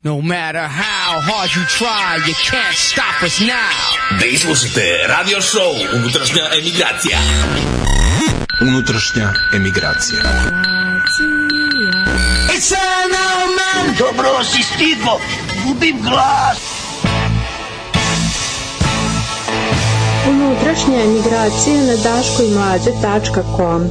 No matter how hard you try, you can't stop us now. Da slušate radio show Unutrašnja emigracija. Unutrašnja emigracija. Dobro si stigo, gubim glas. Unutrašnja emigracija na daškoimlađe.com.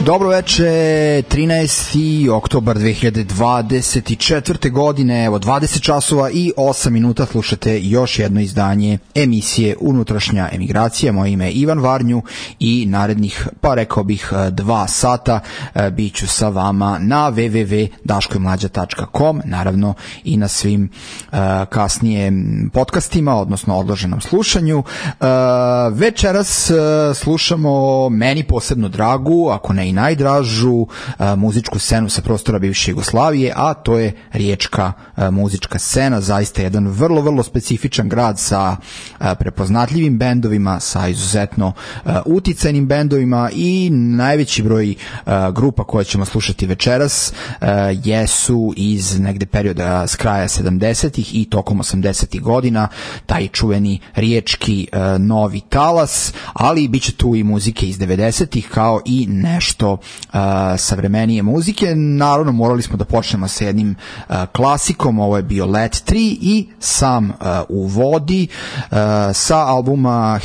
Dobro veče, 13. oktobar 2024. godine, evo 20 časova i 8 minuta slušate još jedno izdanje emisije Unutrašnja emigracija. Moje ime je Ivan Varnju i narednih, pa rekao bih, 2 sata bit ću sa vama na www.daškojmlađa.com, naravno i na svim kasnije podcastima, odnosno odloženom slušanju. Večeras slušamo meni posebno dragu, ako ne i najdražu muzičku scenu sa prostora bivše Jugoslavije, a to je riječka muzička scena, zaista jedan vrlo, vrlo specifičan grad sa prepoznatljivim bendovima, sa izuzetno uticajnim bendovima i najveći broj grupa koje ćemo slušati večeras jesu iz negde perioda s kraja 70-ih i tokom 80-ih godina, taj čuveni riječki novi talas, ali bit će tu i muzike iz 90-ih kao i nešto savremenije muzike. Naravno morali smo da počnemo sa jednim klasikom, ovo je bio Let 3 i Sam u vodi sa albuma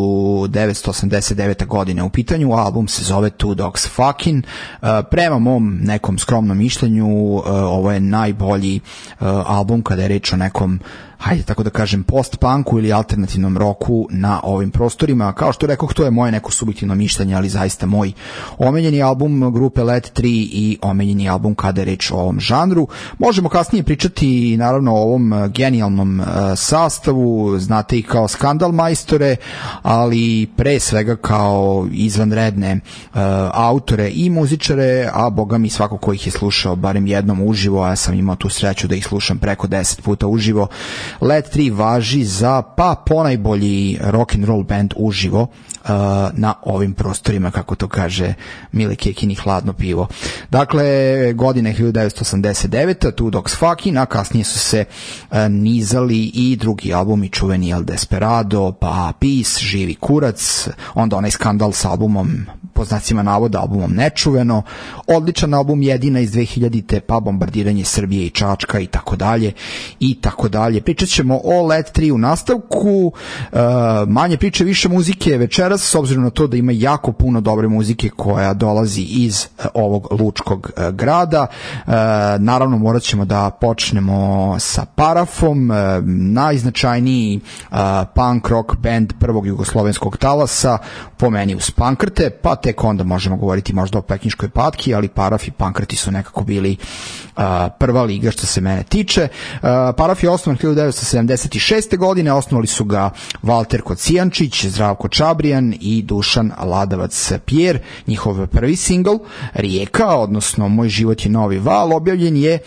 1989. godine u pitanju. Album se zove Two Dogs Fucking. Prema mom nekom skromnom mišljenju ovo je najbolji album kada je reč o nekom, hajde tako da kažem, post-punku ili alternativnom roku na ovim prostorima. Kao što rekoh, to je moje neko subjektivno mišljenje, ali zaista moj omenjeni album grupe Let 3 i omenjeni album kada je reč o ovom žanru. Možemo kasnije pričati naravno o ovom genijalnom sastavu, znate i kao Skandal majstore, ali pre svega kao izvanredne autore i muzičare, a boga mi svako ko ih je slušao barem jednom uživo, a ja sam imao tu sreću da ih slušam preko 10 puta uživo. Let 3 važi za ponajbolji rock and roll band uživo na ovim prostorima, kako to kaže Mile Kekin i Hladno pivo. Dakle, godine 1989. Two Dogs Fucking, a kasnije su se nizali i drugi albumi, čuveni El Desperado, pa Peace, Živi kurac, onda onaj Skandal s albumom, po znacima navoda, albumom Nečuveno, odličan album Jedina iz 2000-te, pa Bombardiranje Srbije i Čačka i tako dalje i tako dalje. Pričat ćemo o Let 3 u nastavku, manje priče, više muzike večeras, s obzirom na to da ima jako puno dobre muzike koja dolazi iz ovog lučkog grada. Naravno morat ćemo da počnemo sa Parafom, najznačajniji punk rock band prvog jugoslovenskog talasa, po meni uz Pankrte, pa tek onda možemo govoriti možda o Pekinškoj patki, ali Paraf i Pankrti su nekako bili prva liga što se mene tiče. Paraf je osnovan 1976. godine, osnovali su ga Valter Kocijančić, Zdravko Čabrijan i Dušan Ladavac Pjer. Njihov prvi singl, Rijeka, odnosno Moj život je novi val, objavljen je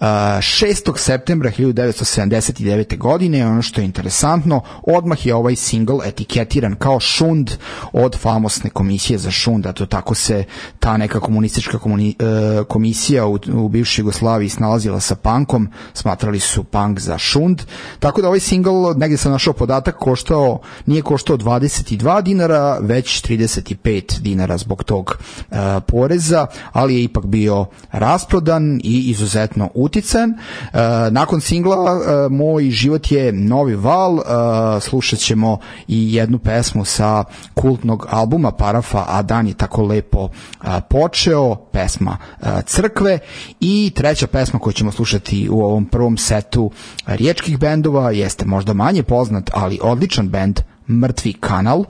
6. septembra 1979. godine. Ono što je interesantno, odmah je ovaj singl etiketiran kao šund od famosne komisije za šund, a to tako se ta neka komunistička komisija u bivšoj Jugoslaviji snalazila sa punkom, smatrali su punk za šund, tako da ovaj singl, negdje sam našao podatak, nije koštao 22 dinara, već 35 dinara zbog tog poreza, ali je ipak bio rasprodan i izuzetno utican. Nakon singla Moj život je novi val, slušat ćemo i jednu pesmu sa kultnog albuma Parafa, A dan je tako lepo počeo, pesma Crkve, i treća pesma koju ćemo slušati u ovom prvom setu riječkih bendova jeste možda manje poznat, ali odličan bend Mrtvi kanal,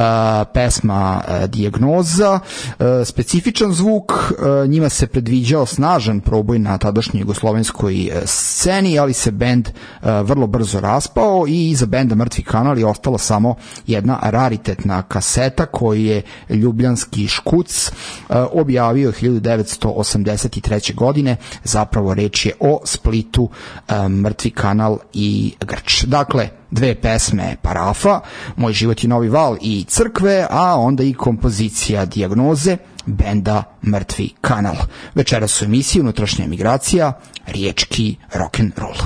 pesma Dijagnoza, specifičan zvuk, njima se predviđao snažan proboj na tadašnjoj jugoslovenskoj sceni, ali se bend vrlo brzo raspao i iza benda Mrtvi kanal je ostala samo jedna raritetna kaseta koju je ljubljanski Škuc objavio 1983. godine, zapravo reč je o splitu Mrtvi kanal i Grč. Dakle, dve pesme Parafa, Moj život je novi val i Crkve, a onda i kompozicija Dijagnoze benda Mrtvi kanal. Večeras u emisiji Unutrašnja emigracija, riječki rock'n'roll.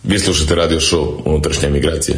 Vi slušate radio show Unutrašnja emigracija.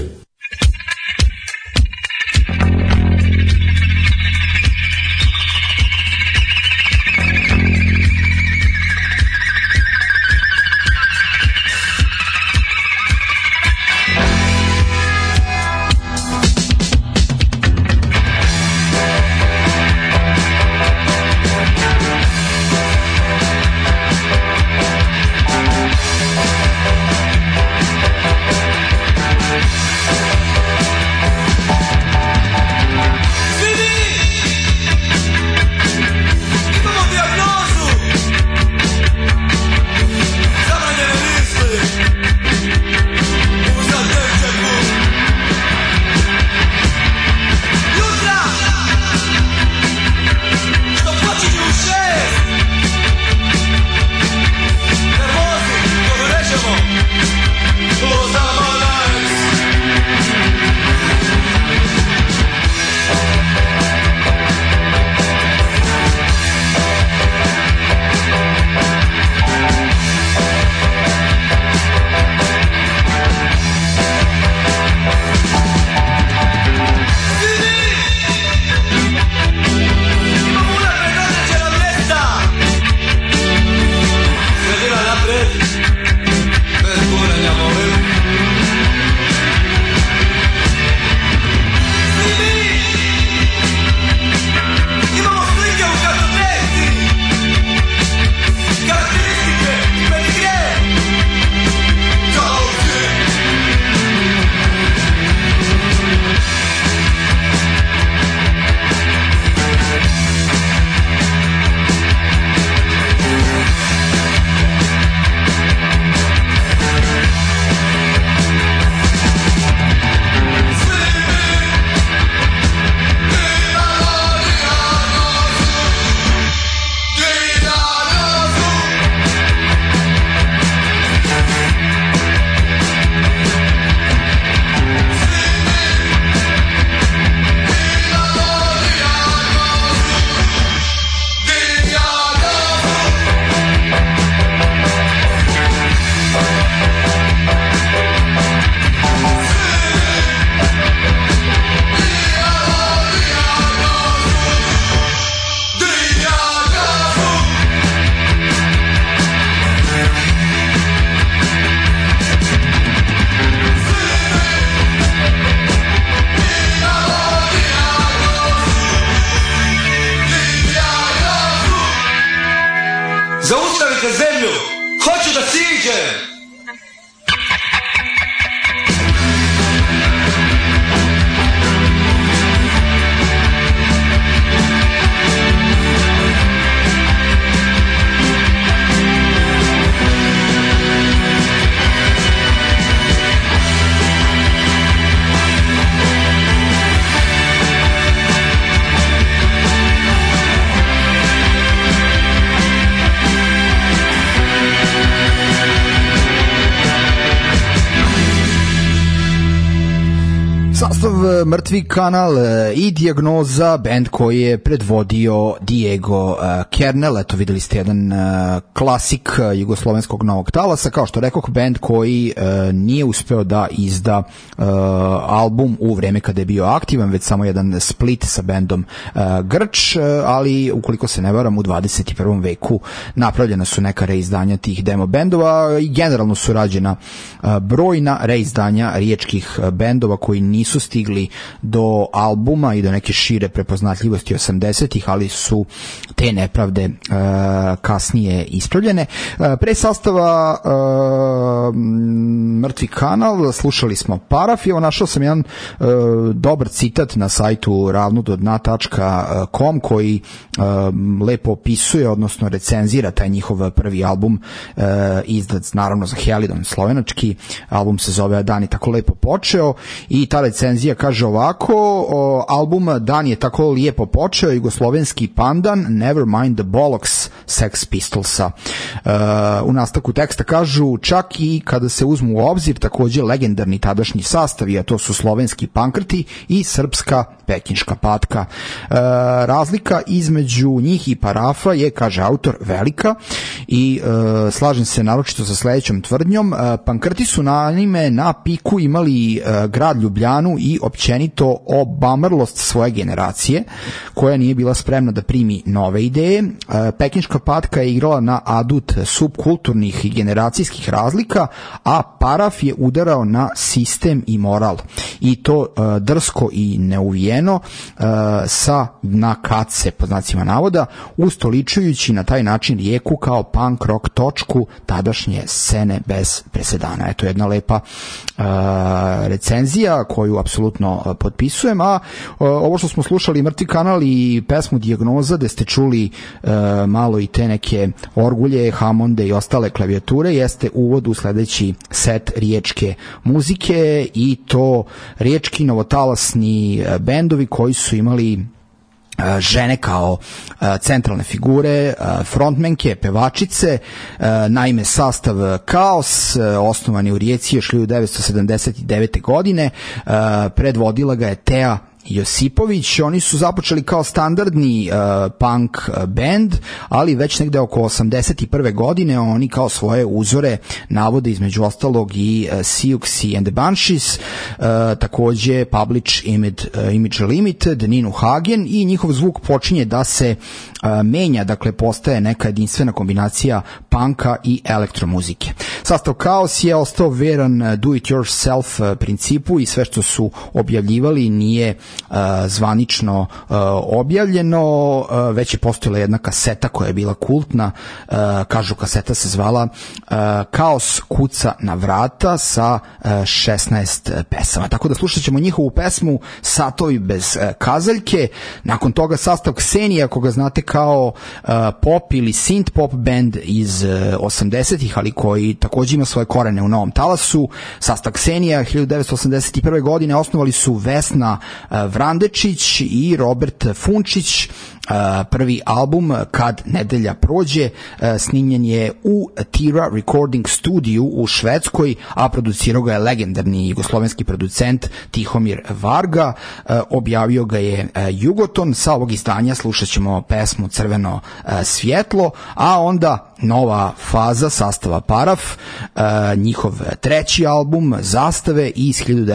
Zaustavite zemlju! Hoću da siđem! Sastav Mrtvi kanal i Dijagnoza, bend koji je predvodio Diego Kernel. Eto, videli ste jedan klasik jugoslovenskog novog talasa, kao što rekoh, bend koji nije uspeo da izda album u vreme kada je bio aktivan, već samo jedan split sa bendom Grč, ali ukoliko se ne varam, u 21. veku napravljena su neka reizdanja tih demo bendova i generalno su rađena brojna reizdanja riječkih bendova koji nisu stigli do albuma i do neke šire prepoznatljivosti 80-ih, ali su te nepravde kasnije ispravljene. Pre sastava Mrtvi kanal slušali smo Paraf i evo našao sam jedan dobar citat na sajtu ravnododna.com koji lepo opisuje, odnosno recenzira taj njihov prvi album, izdat naravno za Helidon, slovenački. Album se zove Dan je tako lepo počeo i ta recenzija kaže ovako: album Dan je tako lijepo počeo, jugoslovenski pandan, never mind the bollocks Sex Pistolsa. U nastavku teksta kažu: čak i kada se uzmu u obzir takođe legendarni tadašnji sastavi, a to su slovenski pankrti i srpska Pekinška patka. Razlika između njih i Parafa je, kaže autor, velika i slažem se naročito sa sledećom tvrdnjom. Pankrti su naime na piku imali grad Ljubljanu i općenito obamrlost svoje generacije koja nije bila spremna da primi nove ideje. Pekinška patka je igrala na adut subkulturnih i generacijskih razlika, a Paraf je udarao na sistem i moral. I to drsko i neuvijeno sa na kace, po znacima navoda, ustoličujući na taj način Rijeku kao punk rock točku tadašnje scene bez presedana. Eto jedna lepa recenzija koju apsolutno potpisujem, a ovo što smo slušali Mrtvi kanal i pesmu Dijagnoza, gde ste čuli malo i te neke orgulje, Hammonde i ostale klavijature, jeste uvod u sledeći set riječke muzike, i to riječki novotalasni bendovi koji su imali žene kao centralne figure, frontmenke, pevačice. Naime, sastav Kaos, osnovan je u Rijeci još 1979. godine, predvodila ga je Teja Josipović. Oni su započeli kao standardni punk band, ali već negde oko 81. godine oni kao svoje uzore navode između ostalog i Siouxsie and the Banshees, takođe Public Image Limited, Ninu Hagen, i njihov zvuk počinje da se menja, dakle postaje neka jedinstvena kombinacija punka i elektromuzike. Sastav Kaos je ostao veran do it yourself principu i sve što su objavljivali nije zvanično objavljeno, već je postojala jedna kaseta koja je bila kultna, kažu kaseta se zvala Kaos kuca na vrata sa 16 pesama. Tako da slušat ćemo njihovu pesmu Satovi bez kazaljke, nakon toga sastav Ksenija, koga znate kao pop ili synth pop band iz 80-ih, ali koji takođe ima svoje korene u Novom Talasu. Sastav Ksenija 1981. godine osnovali su Vesna Vrandečić i Robert Funčić. Prvi album Kad nedelja prođe snimljen je u Tira Recording Studio u Švedskoj, a producirao ga je legendarni jugoslovenski producent Tihomir Varga. Objavio ga je Jugoton. Sa ovog izdanja slušat ćemo pesmu Crveno svjetlo, a onda nova faza sastava Paraf, njihov treći album Zastave iz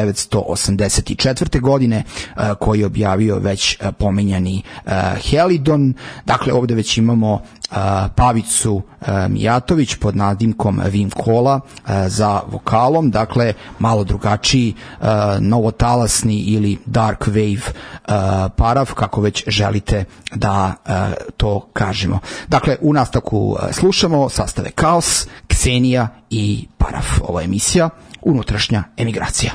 1984. godine, koji je objavio već pominjani Helidon. Dakle, ovde već imamo Pavicu Mijatović pod nadimkom Vim Kola za vokalom, dakle malo drugačiji novotalasni ili dark wave Paraf, kako već želite da to kažemo. Dakle, u nastavku slušamo sastave Kaos, Ksenija i Paraf. Ova emisija Unutrašnja emigracija.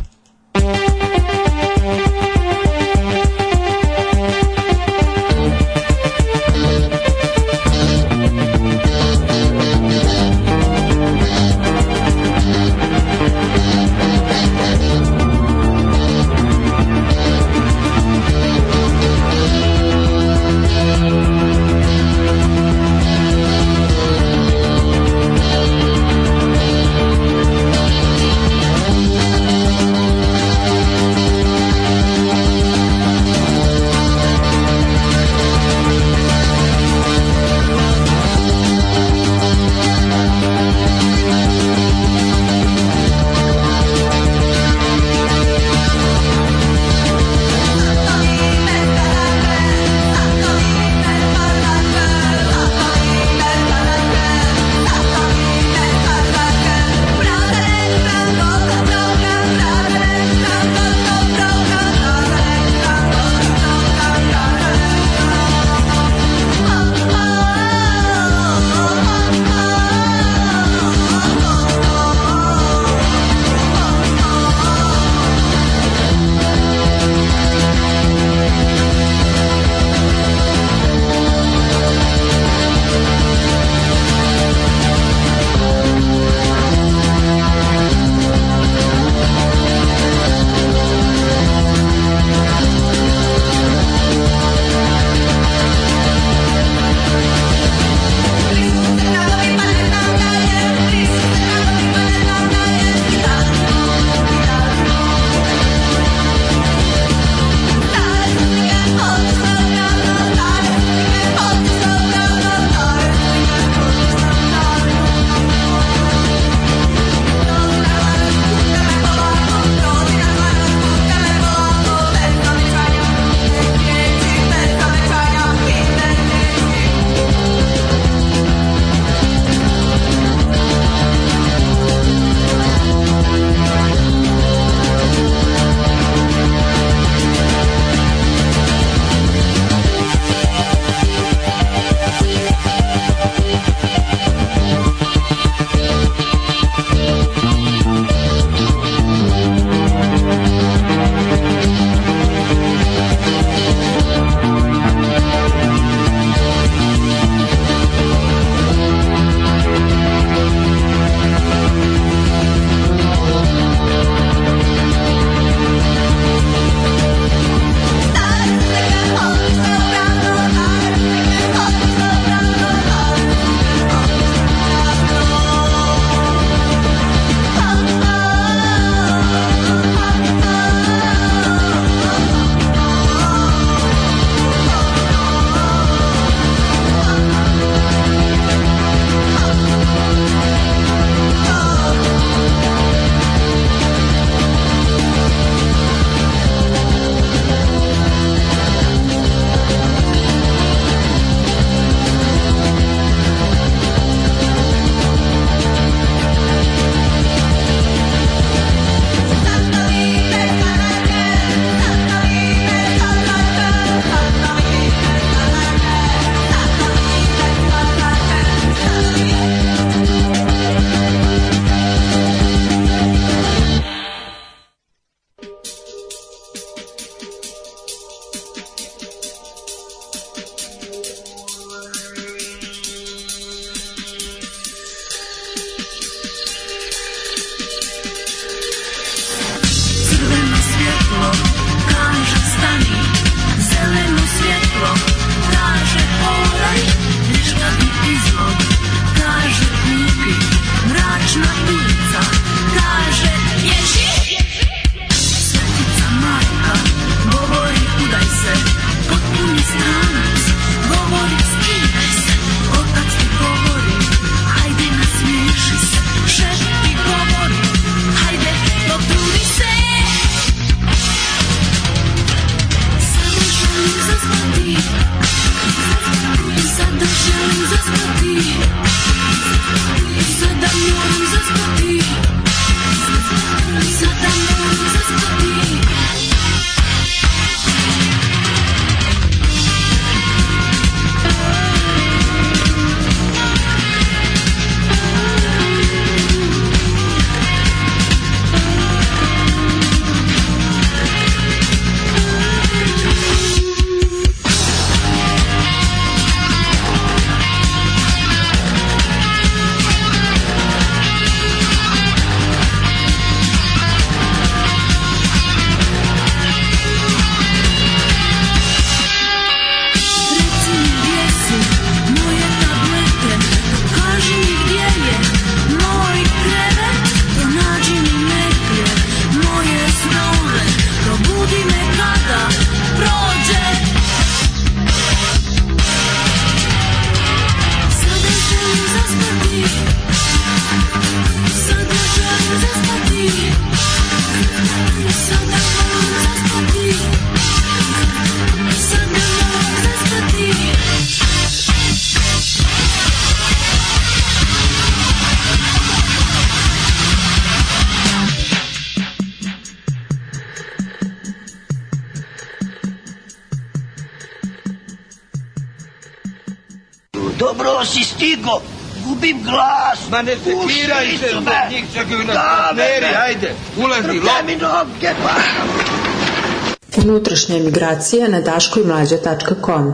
Dobro si stigo, gubim glas. Ma ne sekiraj se zbog njih, čekaju nas partneri, ajde, ulazi, Daj mi noge, pa. Unutrašnja emigracija na daškoimlađa.com.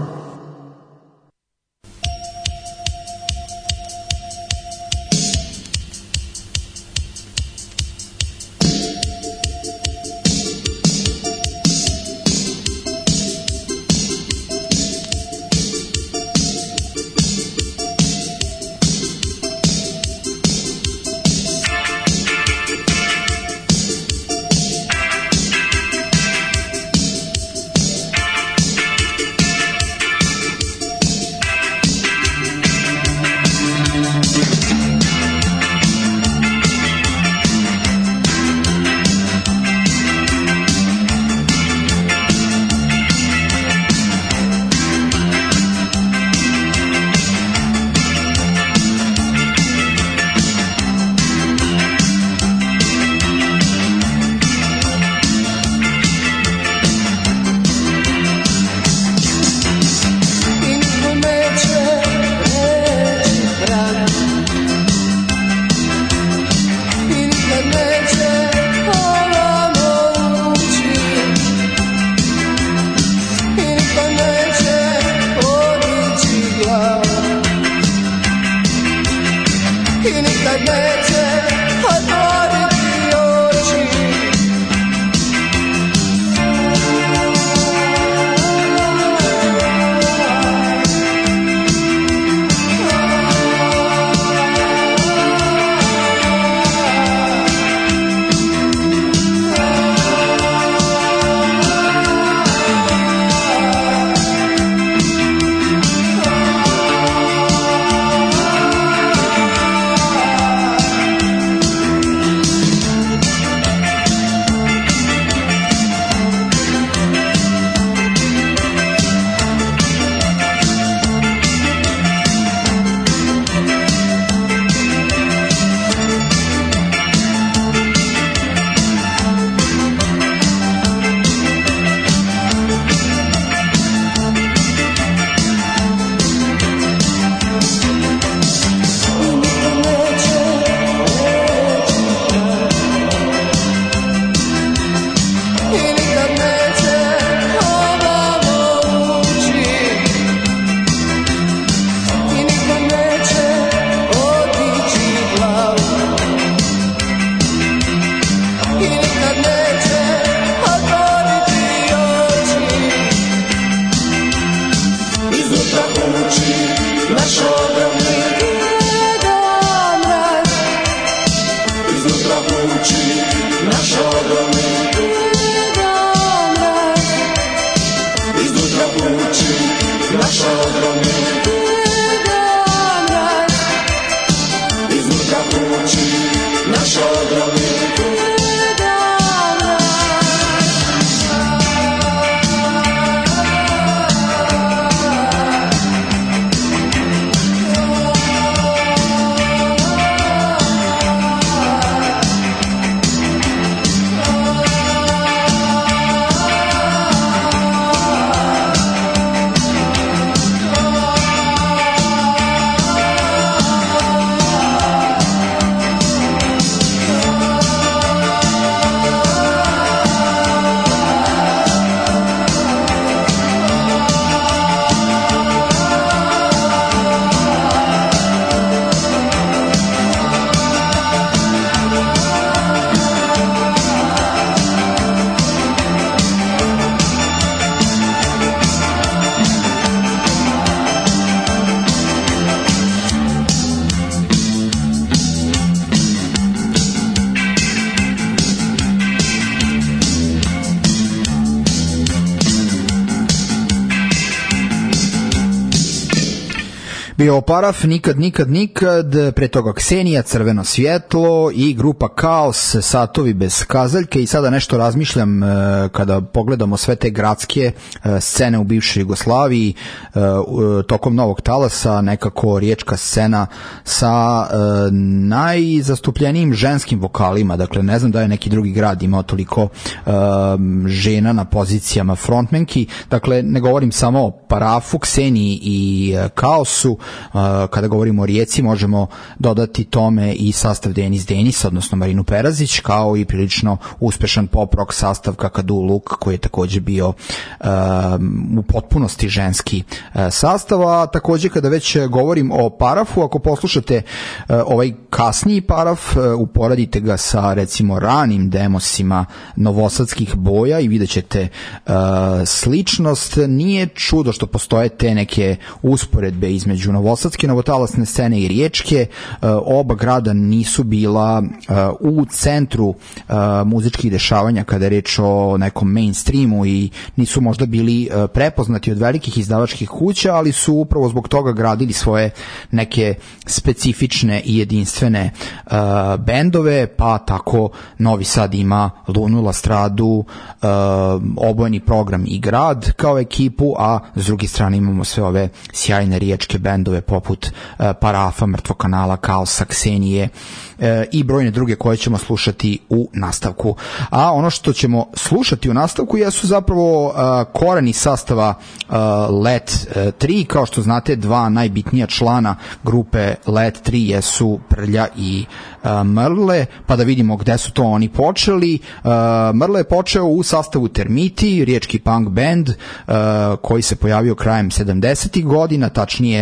Bio Paraf, nikad, pre toga Ksenija, Crveno svjetlo i grupa Kaos, Satovi bez kazaljke. I sada nešto razmišljam kada pogledamo sve te gradske scene u bivšoj Jugoslaviji tokom Novog talasa, nekako riječka scena sa najzastupljenijim ženskim vokalima. Dakle, ne znam da je neki drugi grad imao toliko žena na pozicijama frontmenki. Dakle, ne govorim samo o Parafu, Kseniji i Kaosu, kada govorimo o Rijeci možemo dodati tome i sastav Denis, odnosno Marinu Perazić, kao i prilično uspešan pop rock sastav Kakadu Luk, koji je takođe bio u potpunosti ženski sastav. A takođe kada već govorim o Parafu, ako poslušate ovaj kasniji Paraf, uporadite ga sa recimo ranim demosima novosadskih boja i vidjet ćete sličnost. Nije čudo što postoje te neke usporedbe između novosadske novotalasne scene i riječke. Oba grada nisu bila u centru muzičkih dešavanja kada je reč o nekom mainstreamu i nisu možda bili prepoznati od velikih izdavačkih kuća, ali su upravo zbog toga gradili svoje neke specifične i jedinstvene bendove, pa tako Novi Sad ima Lunu, Lastradu, Obojeni program i Grad kao ekipu, a s druge strane imamo sve ove sjajne riječke bendove poput Parafa, Mrtvog kanala, Kaosa, Ksenije i brojne druge koje ćemo slušati u nastavku. A ono što ćemo slušati u nastavku jesu zapravo koreni sastava Let 3. Kao što znate, dva najbitnija člana grupe Let 3 jesu Prlja i Mrle, pa da vidimo gde su to oni počeli. Mrle je počeo u sastavu Termiti, riječki punk band koji se pojavio krajem 70. godina, tačnije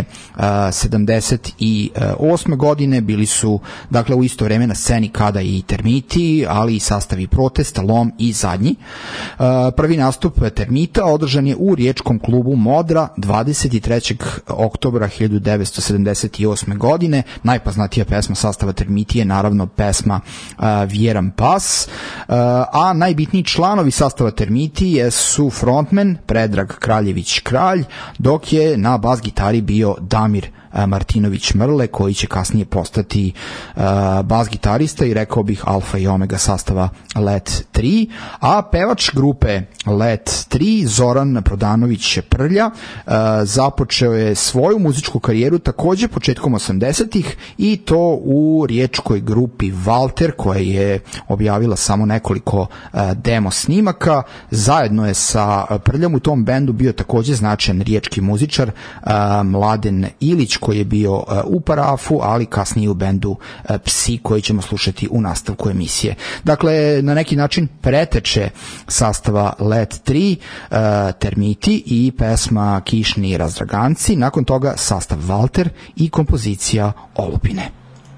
78. godine. Bili su dakle u isto vreme na sceni kada i Termiti, ali i sastavi Protesta, Lom i Zadnji. Prvi nastup Termita održan je u riječkom klubu Modra 23. oktobra 1978. godine. Najpoznatija pesma sastava Termiti je naravno pesma Vjeram pas, a najbitniji članovi sastava Termiti jesu frontman Predrag Kraljević Kralj, dok je na bas gitari bio Damir Martinović Mrle, koji će kasnije postati bas gitarista i rekao bih alfa i omega sastava Let 3, a pevač grupe Let 3 Zoran Prodanović Prlja započeo je svoju muzičku karijeru takođe početkom 80-ih i to u riječkoj grupi Valter, koja je objavila samo nekoliko demo snimaka. Zajedno je sa Prljom u tom bendu bio takođe značajan riječki muzičar Mladen Ilić, koji je bio u Parafu, ali kasnije u bendu Psi, koji ćemo slušati u nastavku emisije. Dakle, na neki način preteče sastava Let 3, Termiti i pesma Kišni razdraganci, nakon toga sastav Valter i kompozicija Olupine.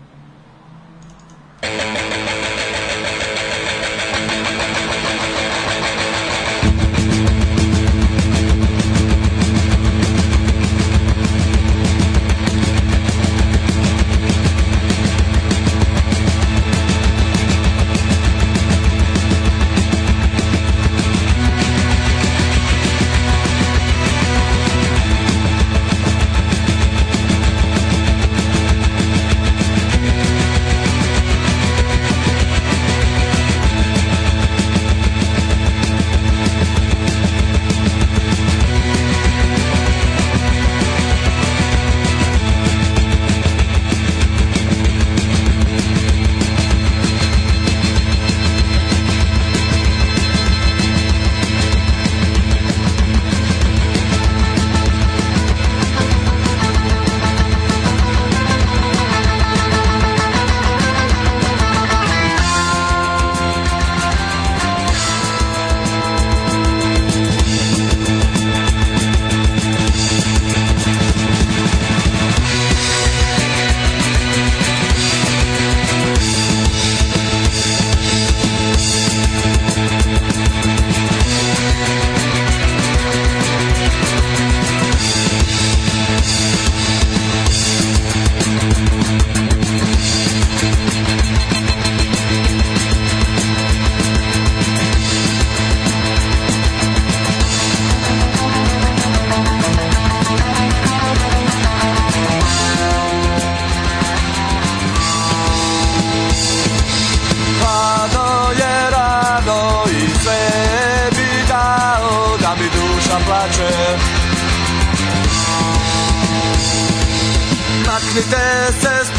Maknite se s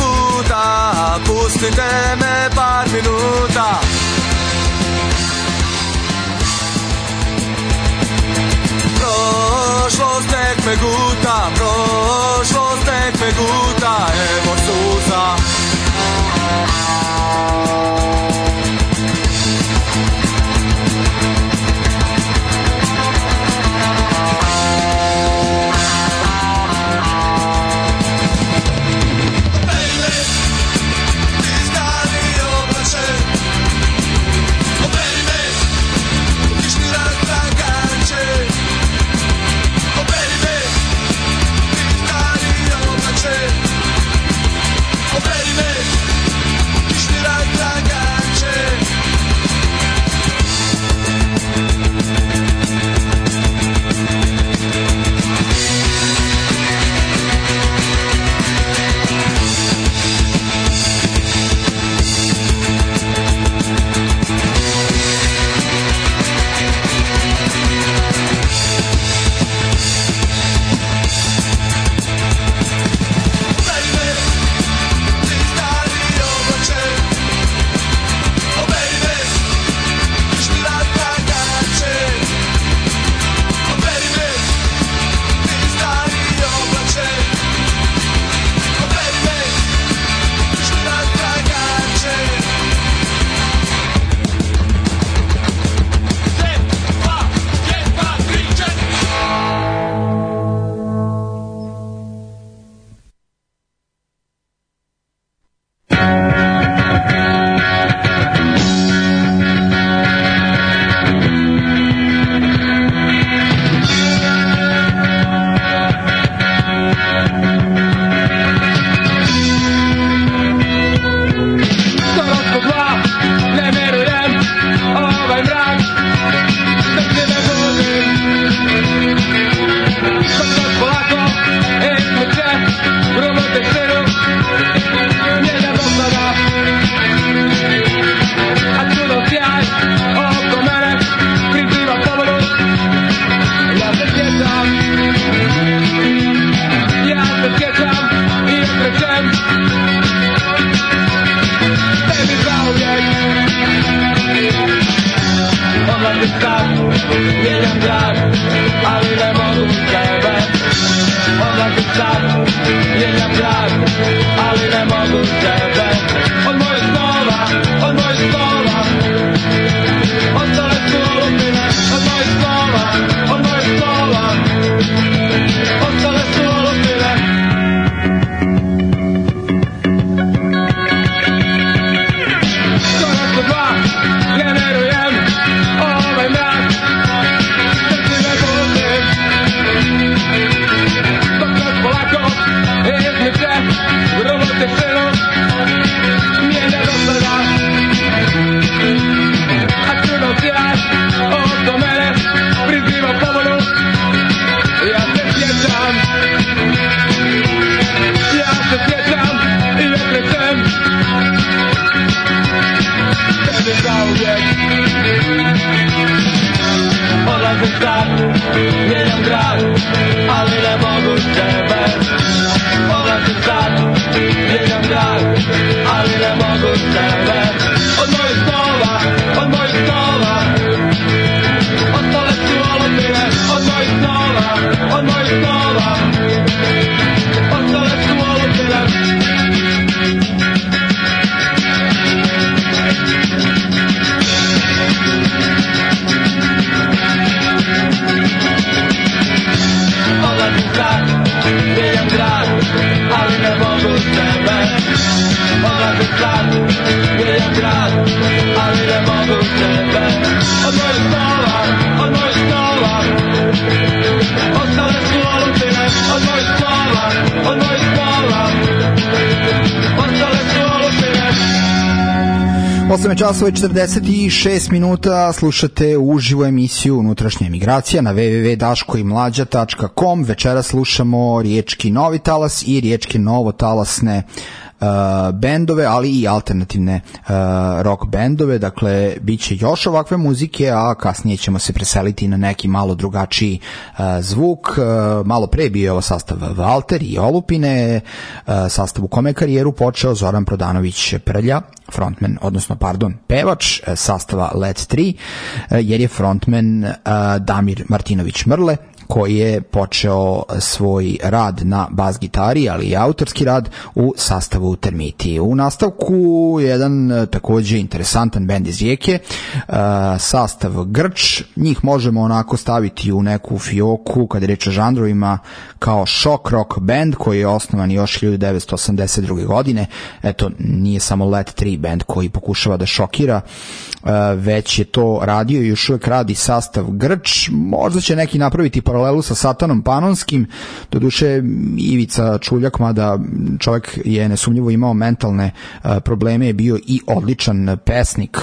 puta, pustite me par minuta. Prošlost nek me guta, prošlost nek me me guta, evo suza. Časove 46 minuta, slušate uživo emisiju Unutrašnja emigracija na www.daškoimlađa.com. Večera slušamo riječki novi talas i riječke novotalasne bendove, ali i alternativne rock bendove. Dakle, bit će još ovakve muzike, a kasnije ćemo se preseliti na neki malo drugačiji zvuk. Malo pre bio je ovo sastav Valter i Olupine, sastav u kome karijeru počeo Zoran Prodanović Prlja, frontman, odnosno, pevač sastava Let 3, jer je frontman Damir Martinović Mrle, koji je počeo svoj rad na bas gitari, ali i autorski rad u sastavu Termiti. U nastavku jedan takođe interesantan bend iz Rijeke, sastav Grč. Njih možemo onako staviti u neku fioku kada je reč o žanrovima kao shock rock band koji je osnovan još 1982. godine. Eto, nije samo Let 3 band koji pokušava da šokira, već je to radio i još uvek radi sastav Grč. Možda će neki napraviti paralelu sa Satanom Panonskim, doduše Ivica Čuljak, mada čovjek je nesumnjivo imao mentalne probleme, je bio i odličan pesnik,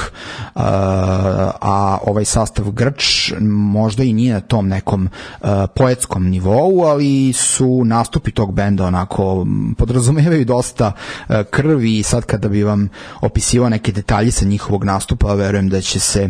a ovaj sastav Grč možda i nije na tom nekom poetskom nivou, ali su nastupi tog benda onako podrazumevaju dosta krvi i sad kada bi vam opisivao neke detalje sa njihovog nastupa, verujem da će se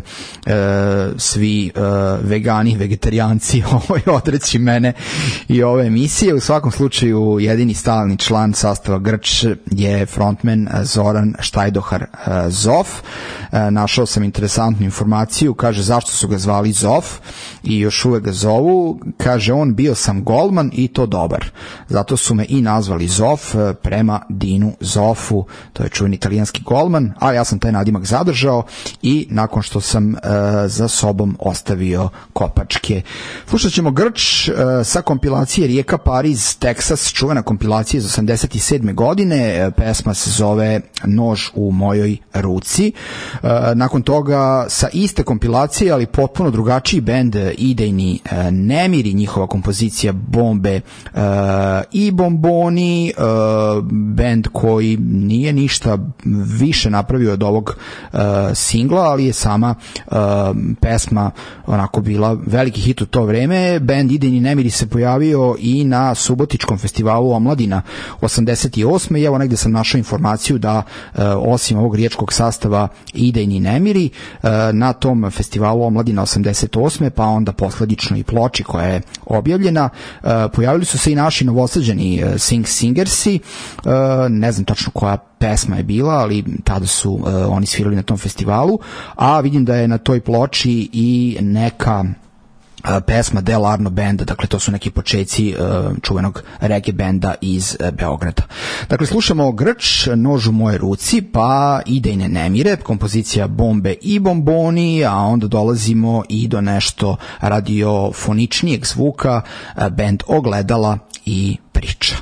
svi vegani, vegetarijanci odreći mene i ove emisije. U svakom slučaju jedini stalni član sastava Grč je frontman Zoran Štajdohar Zof. Našao sam interesantnu informaciju, kaže zašto su ga zvali Zof i još uvek ga zovu. Kaže on, bio sam golman i to dobar, zato su me i nazvali Zof prema Dinu Zofu, to je čuveni italijanski golman, a ja sam taj nadimak zadržao i nakon što sam za sobom ostavio kopačke. Slušat ćemo Grč sa kompilacije Rijeka, Pariz, Teksas, čuvena kompilacija iz 87. godine, pesma se zove Nož u mojoj ruci. Nakon toga sa iste kompilacije, ali potpuno drugačiji bend Idejni nemiri, njihova kompozicija Bombe i bomboni, bend koji nije ništa više napravio od ovog singla, ali je sama pesma onako bila veliki hit u to vreme. Bend Idejni nemiri se pojavio i na Subotičkom festivalu Omladina 88. I evo negde sam našao informaciju da osim ovog riječkog sastava Idejni nemiri, na tom festivalu Omladina 88. pa onda posledično i ploči koja je objavljena, pojavili su se i naši novosađeni Singersi, ne znam tačno koja pesma je bila, ali tada su oni svirali na tom festivalu, a vidim da je na toj ploči i neka pesma Del Arno benda, dakle to su neki počeci čuvenog reggae benda iz Beograda. Dakle, slušamo Grč, Nož u moje ruci, pa Idejne nemire, kompozicija Bombe i bomboni, a onda dolazimo i do nešto radiofoničnijeg zvuka, bend Ogledala i priča.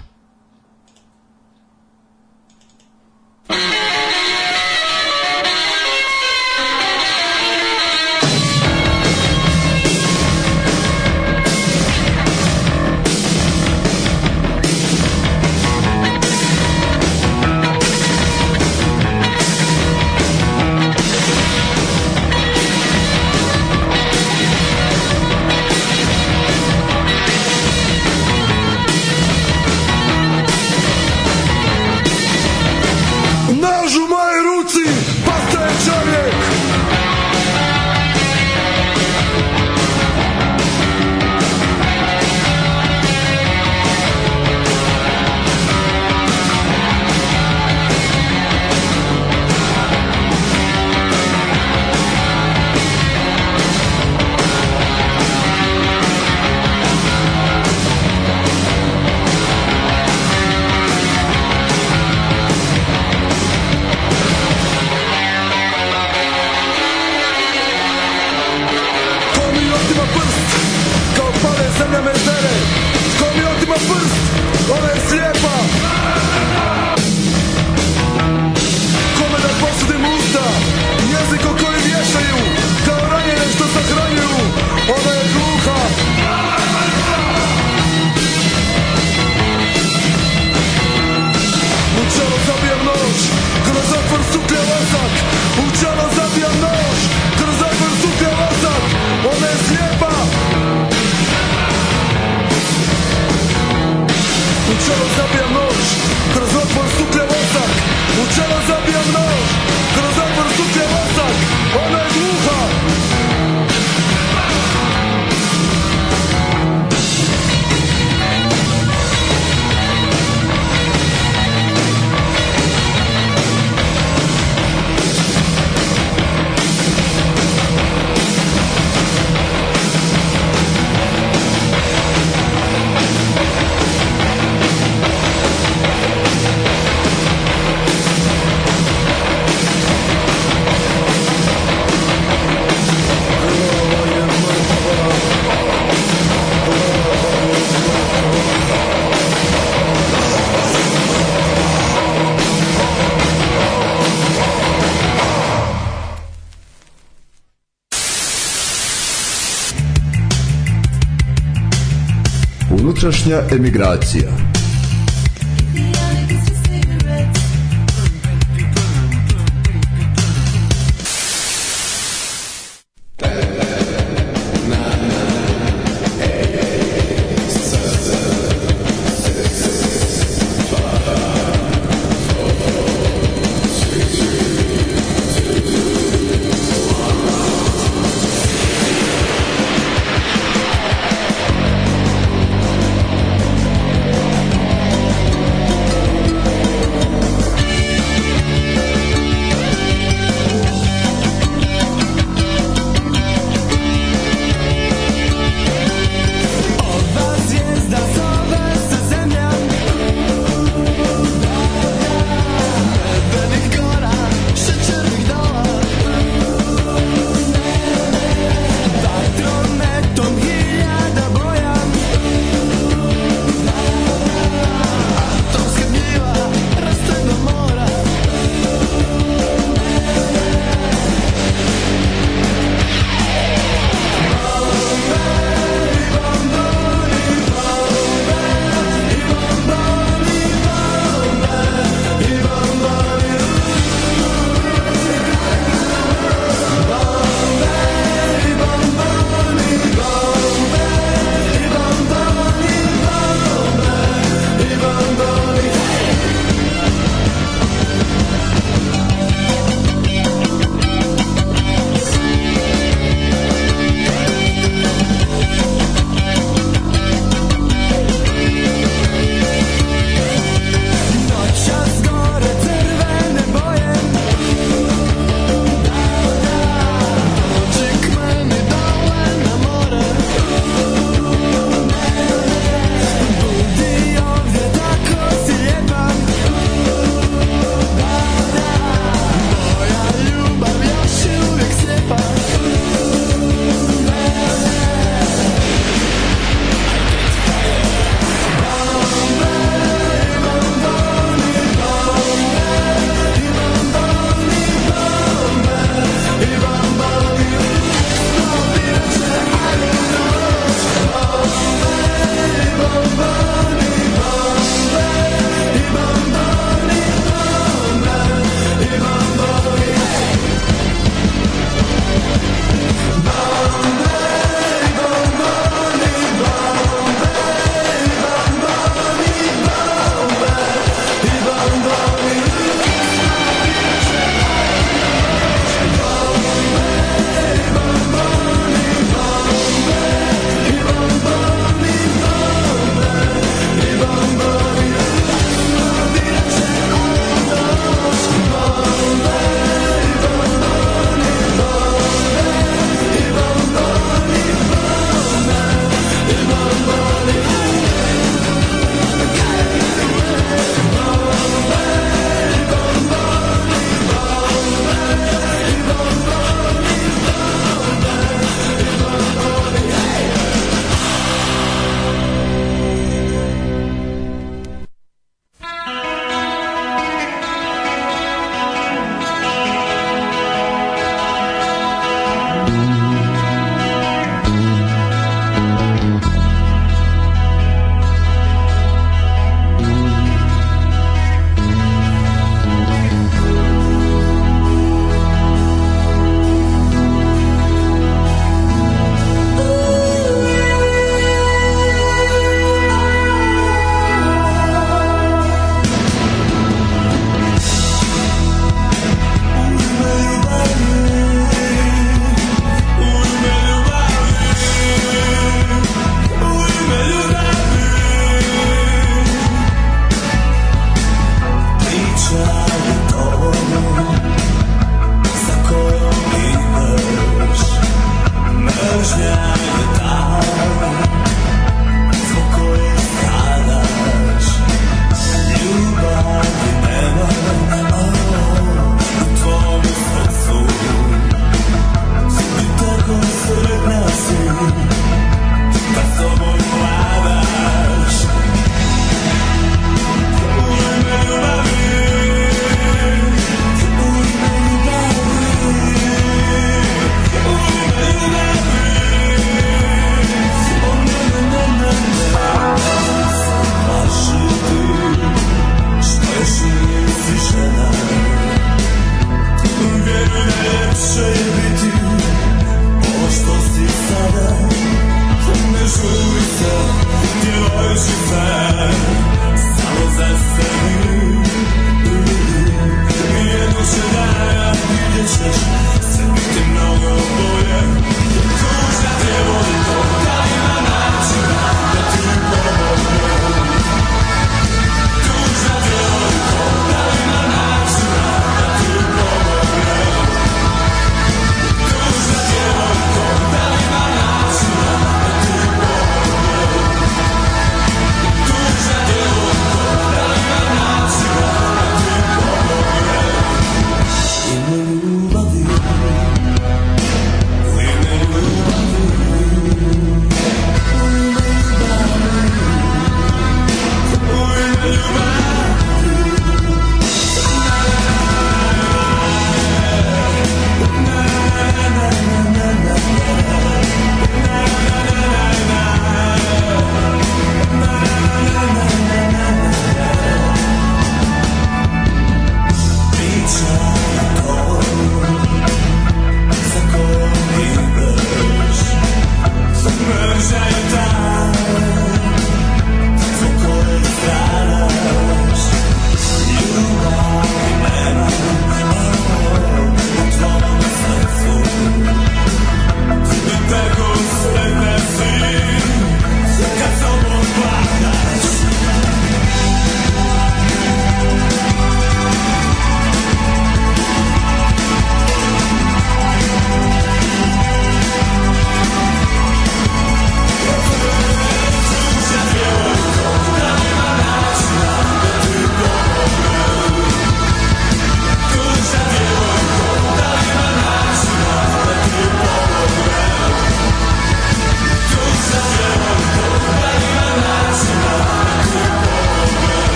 Unutrašnja emigracija.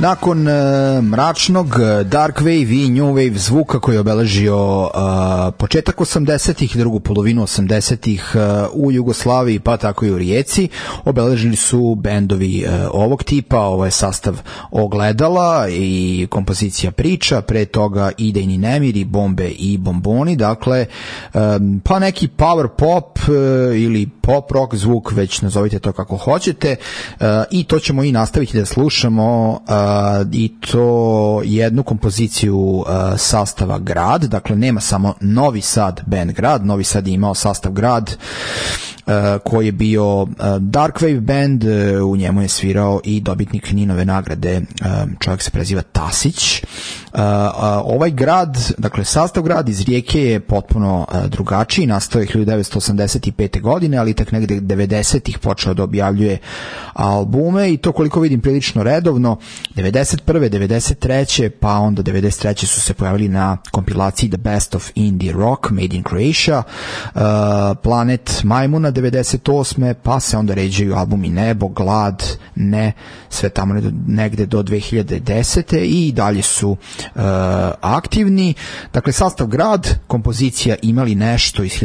Nakon mračnog dark wave i new wave zvuka koji je obeležio početak 80-ih i drugu polovinu 80-ih u Jugoslaviji, pa tako i u Rijeci, obeležili su bendovi ovog tipa. Ovo je sastav Ogledala i kompozicija Priča, pre toga Idejni nemiri, Bombe i bomboni, dakle pa neki power pop ili pop rock zvuk, već nazovite to kako hoćete, i to ćemo i nastaviti da slušamo, i to jednu kompoziciju sastava Grad. Dakle, nema samo Novi Sad band Grad, Novi Sad je imao sastav Grad koji je bio dark wave band, u njemu je svirao i dobitnik Ninove nagrade, čovjek se preziva Tasić. Ovaj Grad, dakle sastav Grad iz Rijeke je potpuno drugačiji, nastao je 1985. godine, ali tek negde 90-ih počeo da objavljuje albume, i to koliko vidim prilično redovno. 91. 93. pa onda 93. su se pojavili na kompilaciji The Best of Indie Rock Made in Croatia, Planet Majmuna 98. pa se onda ređaju albumi Nebo, Glad, Ne, sve tamo negde do 2010. i dalje su aktivni. Dakle, sastav Grad, kompozicija Imali nešto iz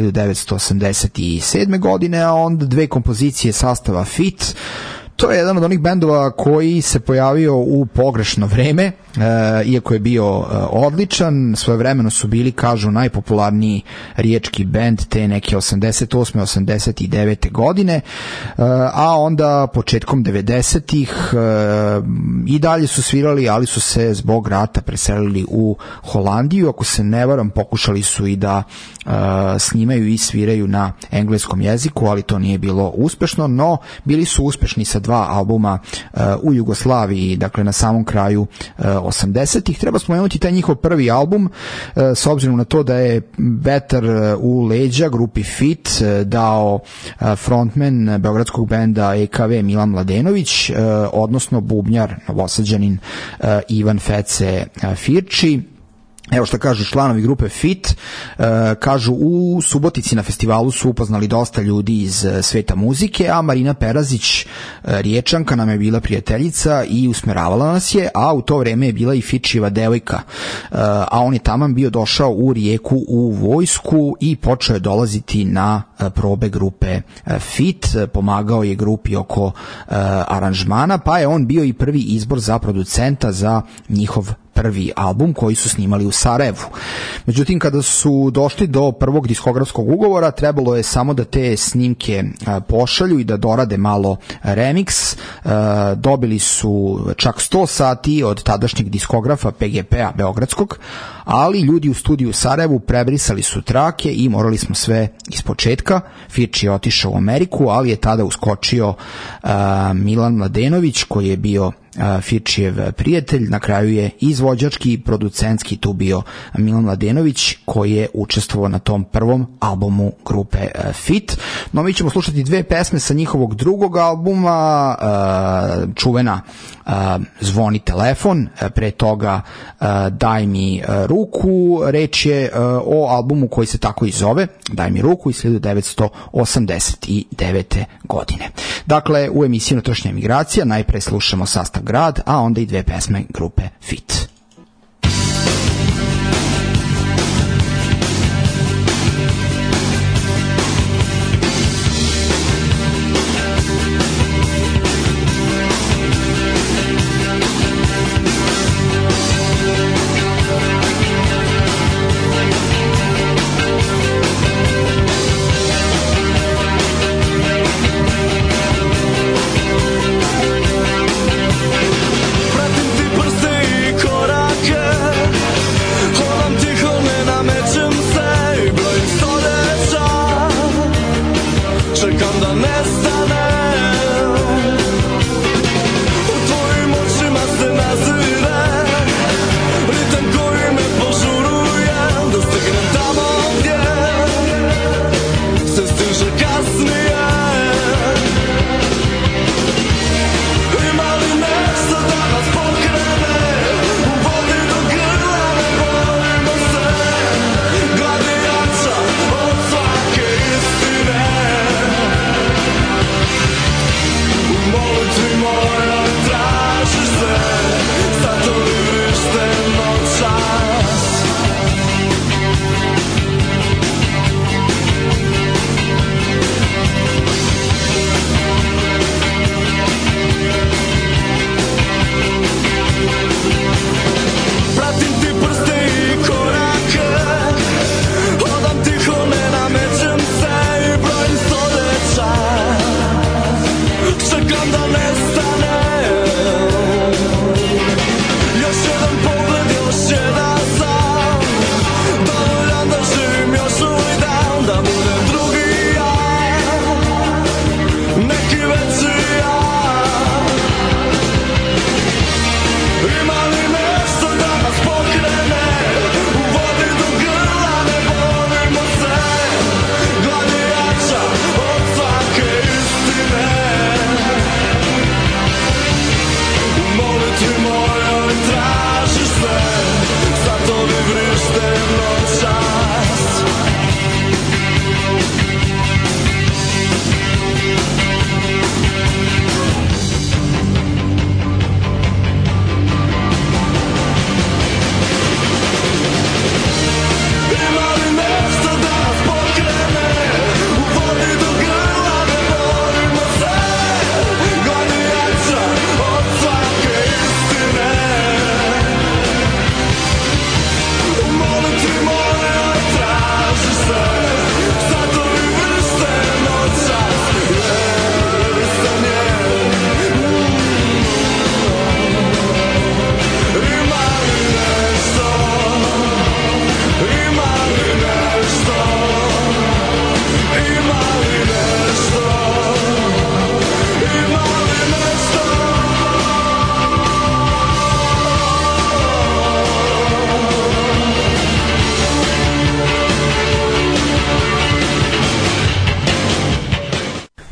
1987. godine, a onda dve kompozicije sastava Fit. To je jedan od onih bendova koji se pojavio u pogrešno vreme, iako je bio odličan. Svojevremeno su bili, kažu, najpopularniji riječki bend te neke 88. 89. godine, a onda početkom 90-ih i dalje su svirali, ali su se zbog rata preselili u Holandiju. Ako se ne varam, pokušali su i da snimaju i sviraju na engleskom jeziku, ali to nije bilo uspešno, no bili su uspešni sa dva albuma u Jugoslaviji, dakle na samom kraju 80-ih. Treba spomenuti taj njihov prvi album, s obzirom na to da je vetar u leđa grupi Fit dao frontman beogradskog benda EKV Milan Mladenović, odnosno bubnjar novosađanin Ivan Fece Firči. Evo šta kažu članovi grupe Fit, kažu u Subotici na festivalu su upoznali dosta ljudi iz sveta muzike, a Marina Perazić, Riječanka, nam je bila prijateljica i usmeravala nas je, a u to vreme je bila i Fitčiva devojka, a on je taman bio došao u Rijeku u vojsku i počeo je dolaziti na probe grupe Fit, pomagao je grupi oko aranžmana, pa je on bio i prvi izbor za producenta za njihov prvi album koji su snimali u Sarajevu. Međutim, kada su došli do prvog diskografskog ugovora, trebalo je samo da te snimke pošalju i da dorade malo remix. Dobili su čak 100 sati od tadašnjeg diskografa PGP-a Beogradskog, ali ljudi u studiju u Sarajevu prebrisali su trake i morali smo sve ispočetka. Firči je otišao u Ameriku, ali je tada uskočio Milan Mladenović, koji je bio Firčijev prijatelj. Na kraju je izvođački i producentski tu bio Milan Mladenović, koji je učestvovao na tom prvom albumu grupe Fit. No, mi ćemo slušati dve pesme sa njihovog drugog albuma, čuvena Zvoni telefon, pre toga Daj mi ruku. Reč je o albumu koji se tako i zove, Daj mi ruku, iz 1989. godine. Dakle, u emisiji Unutrašnja emigracija najpre slušamo sastav Grad, a onda i dve pesme grupe Fit.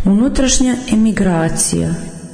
Unutrašnja emigracija.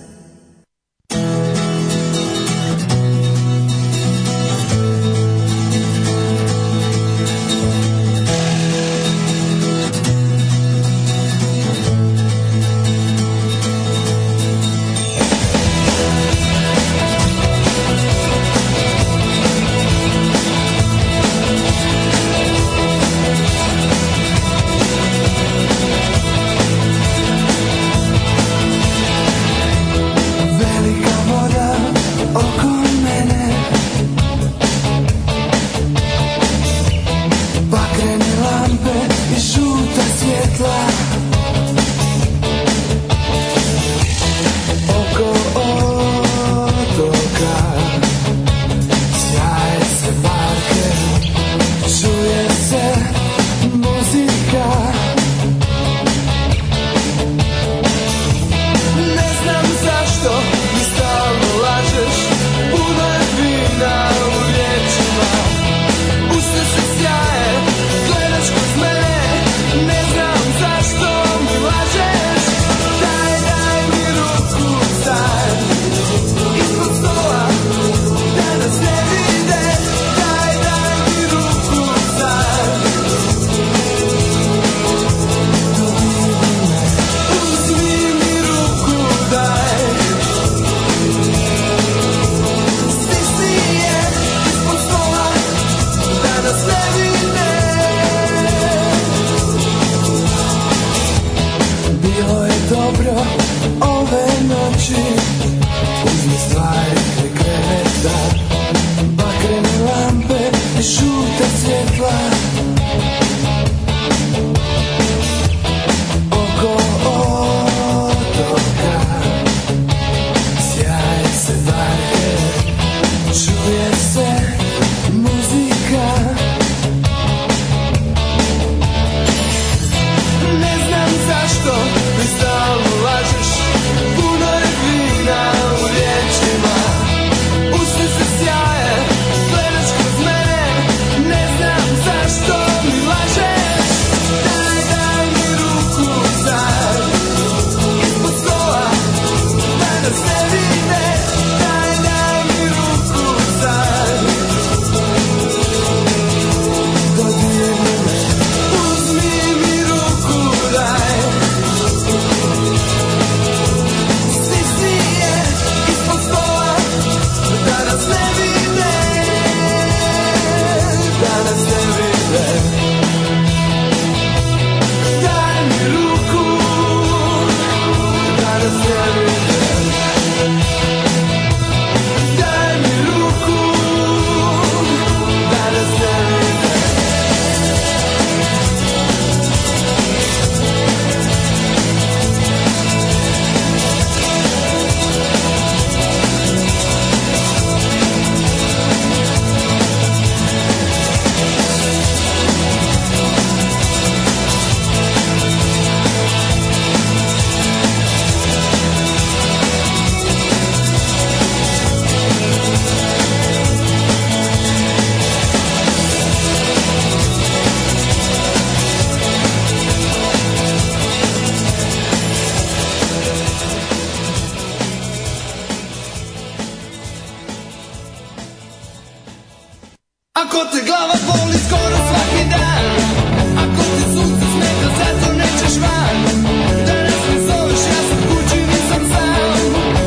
Ako te glava boli skoro svaki dan, ako ti sunce smeta, zato nećeš van. Danas me zoveš, ja sam kući, nisam sam.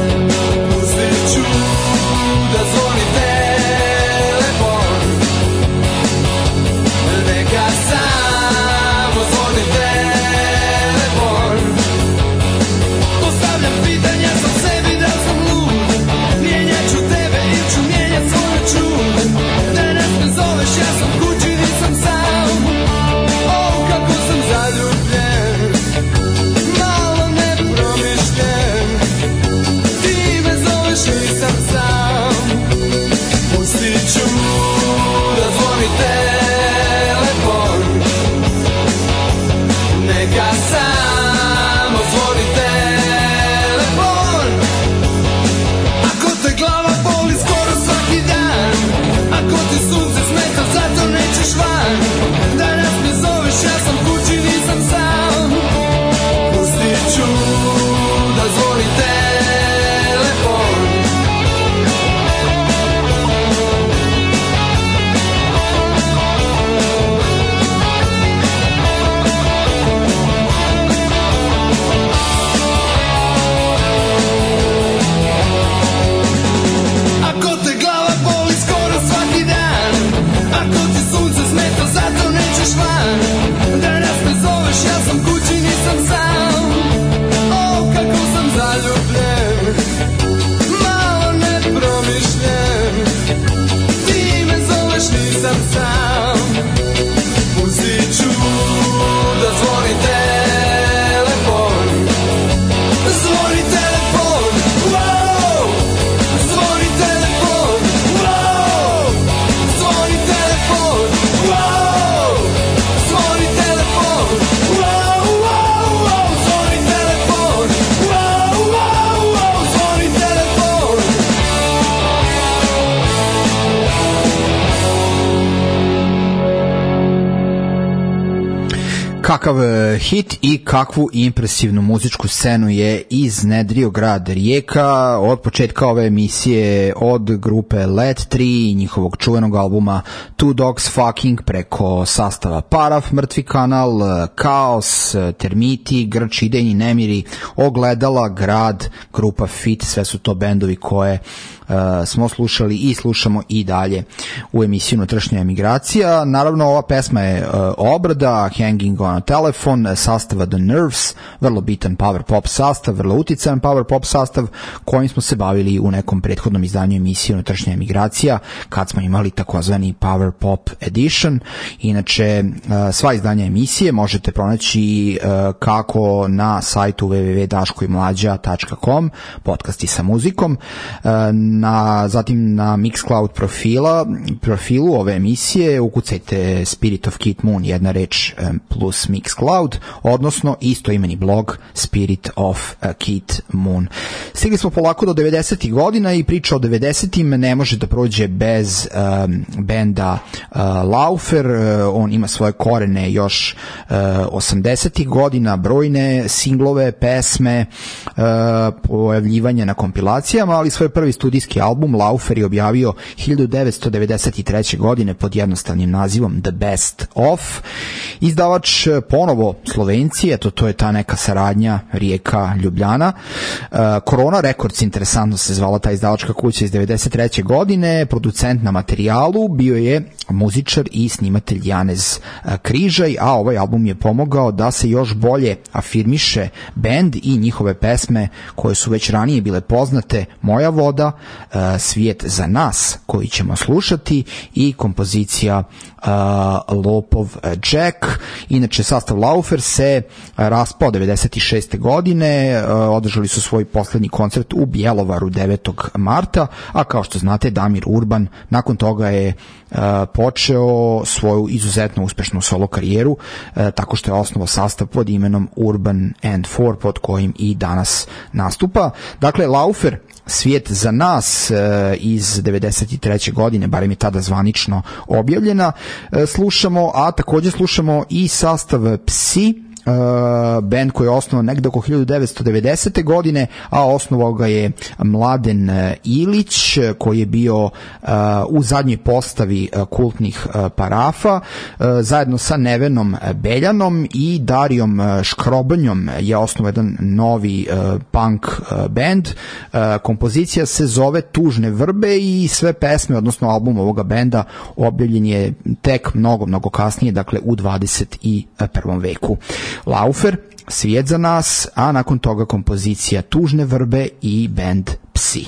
Pustit ću da zvoni telefon, neka samo zvoni telefon. Postavljam pitanja za sebi, da sam lud, mijenjat ću tebe ili ću mijenjat svoju čud. Danas me zoveš, ja sam Kakav hit i kakvu impresivnu muzičku scenu je iznedrio grad Rijeka od početka ove emisije, od grupe Let 3 i njihovog čuvenog albuma Two Dogs Fucking, preko sastava Paraf, Mrtvi kanal, Kaos, Termiti, Grč, Idejni nemiri, Ogledala, Grad, grupa Fit, sve su to bendovi koje smo slušali i slušamo i dalje u emisiju Unutrašnja emigracija. Naravno, ova pesma je obrada Hanging on a Telephone sastava The Nerves, vrlo bitan power pop sastav, vrlo uticajan power pop sastav kojim smo se bavili u nekom prethodnom izdanju emisije Unutrašnja emigracija kad smo imali takozvani power pop edition. Inače, sva izdanja emisije možete pronaći kako na sajtu www.daškoimlađa.com, podcasti sa muzikom, zatim na Mixcloud profilu ove emisije ukucajte Spirit of Kit Moon, jedna reč plus Mixcloud, odnosno istoimeni blog Spirit of Kit Moon. Stigli smo polako do 90. godina i priča o 90. ne može da prođe bez benda Laufer. On ima svoje korene još 80. godina, brojne singlove, pesme, pojavljivanje na kompilacijama, ali svoj prvi studijski album Laufer je objavio 1993. godine pod jednostavnim nazivom The Best Of. Izdavač ponovo Slovenci, eto to je ta neka saradnja Rijeka-Ljubljana. Corona Records, interesantno se zvala ta izdavačka kuća iz 93. godine, producent na materijalu bio je muzičar i snimatelj Janez Križaj, a ovaj album je pomogao da se još bolje afirmiše bend i njihove pesme koje su već ranije bile poznate, Moja voda, Svijet za nas koji ćemo slušati i kompozicija Lopov Jack. Inače, sastav Laufer se raspao 96. godine, održali su svoj poslednji koncert u Bjelovaru 9. marta, a kao što znate Damir Urban nakon toga je počeo svoju izuzetno uspešnu solo karijeru tako što je osnovao sastav pod imenom Urban and Four, pod kojim i danas nastupa. Dakle, Laufer, Svijet za nas iz 93. godine, barem je tada zvanično objavljena, slušamo, a također slušamo i sastav Psi, band koji je osnovan negde oko 1990. godine, a osnovao ga je Mladen Ilić, koji je bio u zadnjoj postavi kultnih Parafa, zajedno sa Nevenom Beljanom i Darijom Škrobanjom je osnovao jedan novi punk band. Kompozicija se zove Tužne vrbe i sve pesme, odnosno album ovoga benda objavljen je tek mnogo kasnije, dakle u 21. veku. Laufer, Svijet za nas, a nakon toga kompozicija Tužne vrbe i band Psi.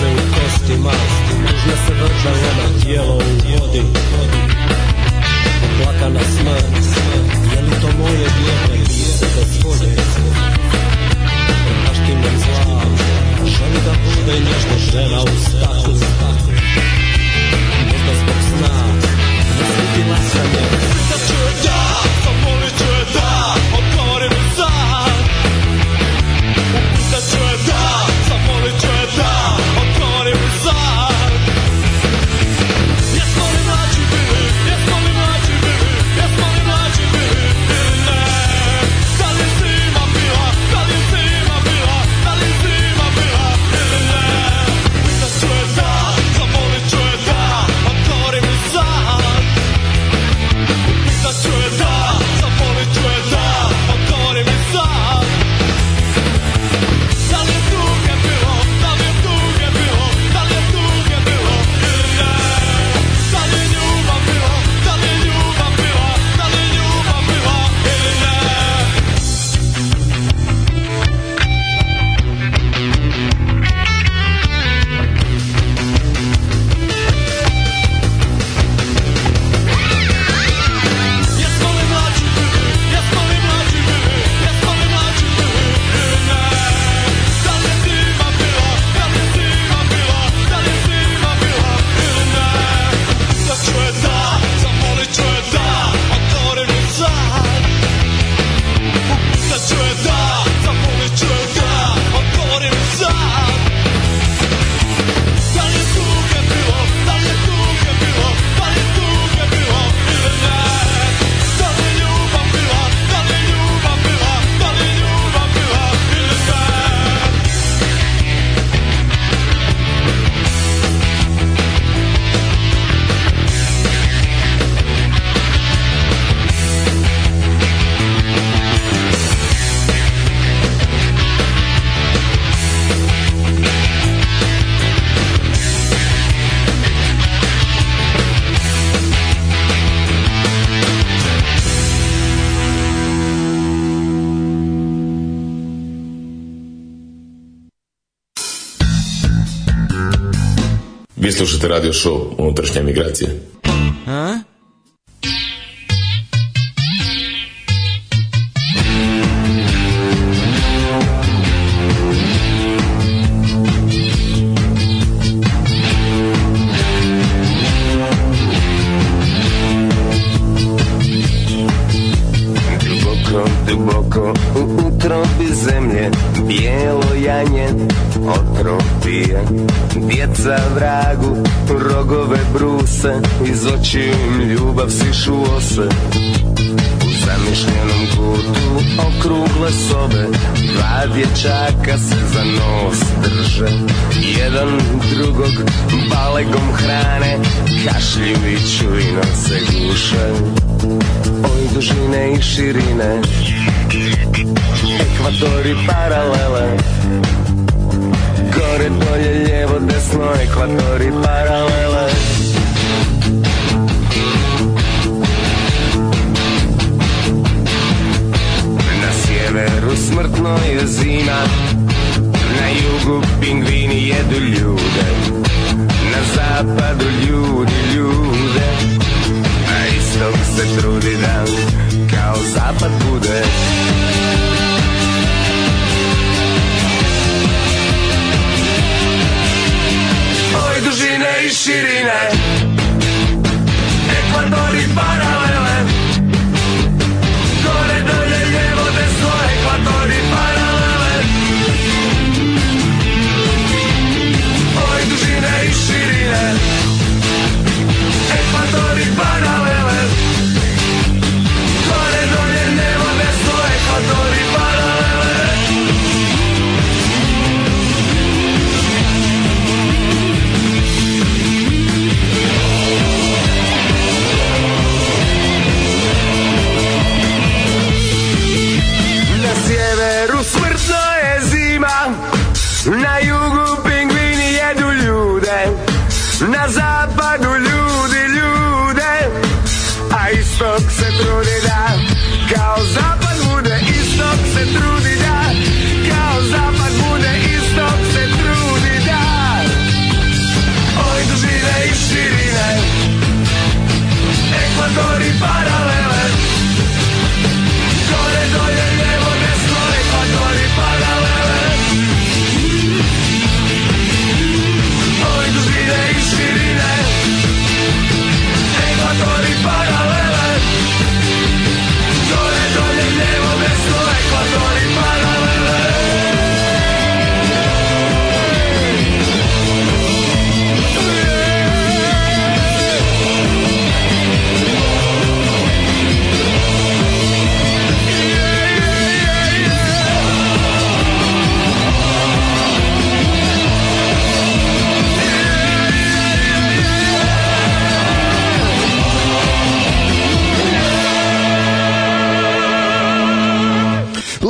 u kostima, tužna se vrđa na tijelo u vodi. Plakana smrt, je li to moje dijete, pise bez volje? Praštinem zla, želi da bude nježna žena u stahu. Možda zbog sna, ne sliti lasanje. Pitat ću je da, zamolit ću je da, otvori mi sad. Pitat ću je da, zamolit ću je da, otvori mi sad. Jesmo li mlađi bili, jesmo li mlađi bili, jesmo li mlađi bili ili ne? Da li je zima bila, da li je zima bila, da li je zima bila ili ne? Pitat ću je da, zamolit ću je da, otvori mi sad. Pitat ću je da, zamolit ću je da, otvori mi sad. Da li je tuge bilo, da li je tuge bilo, da li je tuge bilo ili ne? Da li je ljubav bilo, da li je ljubav bila, da li je ljubav bila ili ne? Jesmo li mlađi bili, jesmo li mlađi bili, jesmo li mlađi bili ili ne? Da li je zima bila, da li je zima bila, da li je zima bila ili ne? Pitat ću je da, zamolit ću je da, otvori mi sad. Pitat ću je da, zamolit ću je da, otvori mi sad. Da li je tuge bilo, da li je tuge bilo, da li je tuge bilo ili ne? Da li je ljubav bila, da li je ljubav bila, da li je ljubav bila ili ne? Vi slušate radio show Unutrašnja emigracija. Duboko, duboko u utrobi zemlje, bijelo janje otrov pije. Djeca vragu rogove bruse, iz očiju im ljubav sišu ose. U zamišljenom kutu okrugle sobe, dva dječaka se za nos drže. Jedan drugog balegom hrane, kašlju viču i nose guše. Oj dužine i širine, ekvatori paralele, gore, dolje, lijevo, desno, ekvatori paralele. Na sjeveru smrtno je zima, na jugu pingvini jedu ljude, na zapadu ljudi ljude, a istok se trudi da kao zapad bude. Oj dužine i širine, ekvatori paralele, gore, dolje, lijevo, desno, ekvatori paralele. Oj dužine i širine, ekvatori paralele, gore, dolje, lijevo, desno, ekvatori paralele. Na sjeveru smrtno je zima, na jugu pingvini jedu ljude, na zapadu ljudi ljude, a istok se trudi da kao zapad bude. Istok se trudi da kao zapad bude. Istok se trudi da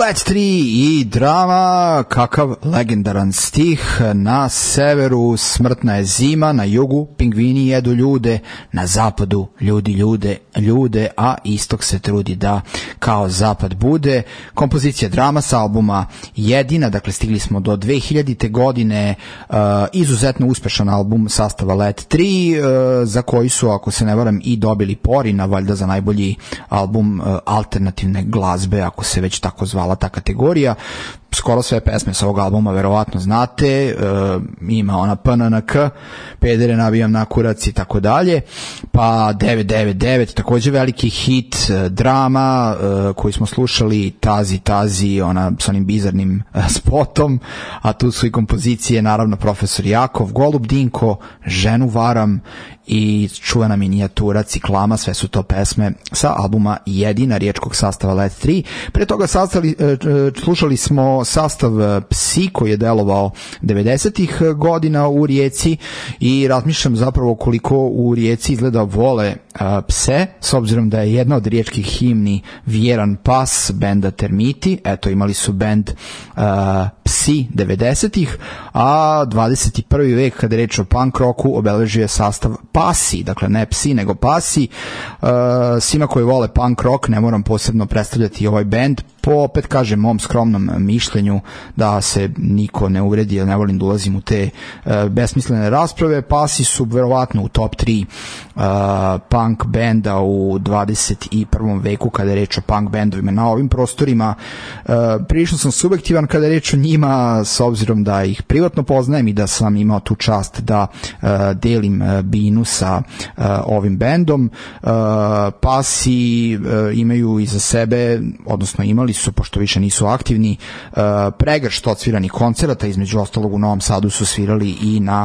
Let 3 i Drama, kakav legendaran stih. Na severu smrtna je zima, na jugu pingvini jedu ljude, na zapadu ljudi ljude, a istok se trudi da kao zapad bude. Kompozicija Drama sa albuma Jedina, dakle stigli smo do 2000. godine, izuzetno uspešan album sastava Let 3, za koji su, ako se ne varam, i dobili Porina, valjda za najbolji album alternativne glazbe, ako se već tako zvala ta kategorija. Skoro sve pesme sa ovog albuma verovatno znate, ima ona PNNK, Pedere nabijam na kurac i tako dalje, pa 999, takođe veliki hit, Drama, koji smo slušali, Tazi, ona s onim bizarnim spotom, a tu su i kompozicije, naravno, Profesor Jakov, Golub Dinko, Ženu varam i čuvena minijatura Ciklama, sve su to pesme sa albuma Jedina riječkog sastava Let 3. Pre toga slušali smo sastav Psi koji je delovao 90-ih godina u Rijeci i razmišljam zapravo koliko u Rijeci izgleda vole pse, s obzirom da je jedna od riječkih himni Vjeran pas benda Termiti. Eto, imali su bend Psi 90-ih, a 21. vek, kada je reč o punk rocku, obeležio je sastav Pasi, dakle ne Psi nego Pasi. Svima koji vole punk rock ne moram posebno predstavljati ovaj bend, po, opet kažem, mom skromnom mišljenju, da se niko ne uvredi, jer ne volim da ulazim u te besmislene rasprave. Pasi su verovatno u top 3 punk benda u 21. veku kada je reč o punk bendovima na ovim prostorima. Prilično sam subjektivan kada je reč o njima, s obzirom da ih privatno poznajem i da sam imao tu čast da delim binu sa ovim bendom. Pasi imaju iza sebe, odnosno imali su, pošto više nisu aktivni, pregršt odsviranih koncerata, između ostalog u Novom Sadu su svirali i na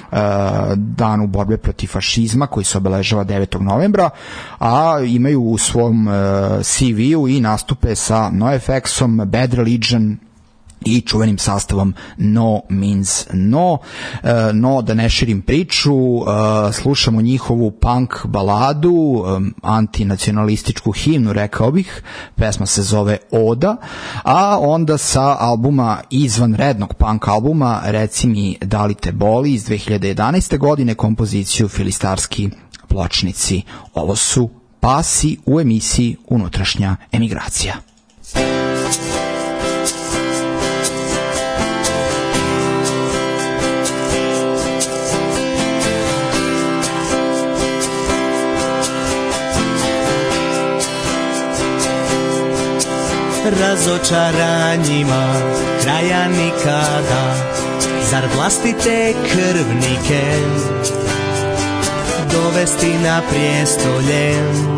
danu borbe protiv fašizma koji se obeležava 9. novembra, a imaju u svom CV-u i nastupe sa NoFX-om, Bad Religion i čuvenim sastavom No Means No. No, da ne širim priču, slušamo njihovu punk baladu, antinacionalističku himnu, rekao bih. Pesma se zove Oda, a onda sa albuma, izvanrednog punk albuma, Reci mi da li te boli, iz 2011. godine, kompoziciju Filistarski pločnici. Ovo su Pasi u emisiji Unutrašnja emigracija. Razočaranjima kraja nikada, zar vlastite krvnike dovesti na prijestolje?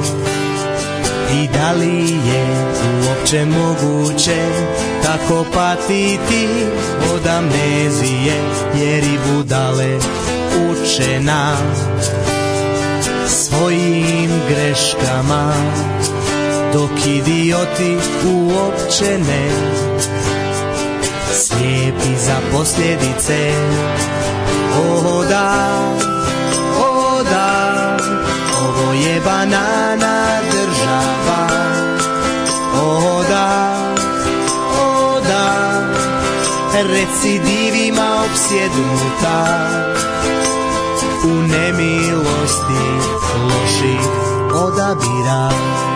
I da li je uopće moguće tako patiti od amnezije, jer i budale uče na svojim greškama, dok idioti uopće ne, slijepi za posljedice. O da, ovo je banana država. O da, recidivima opsjednuta, u nemilosti loših odabira.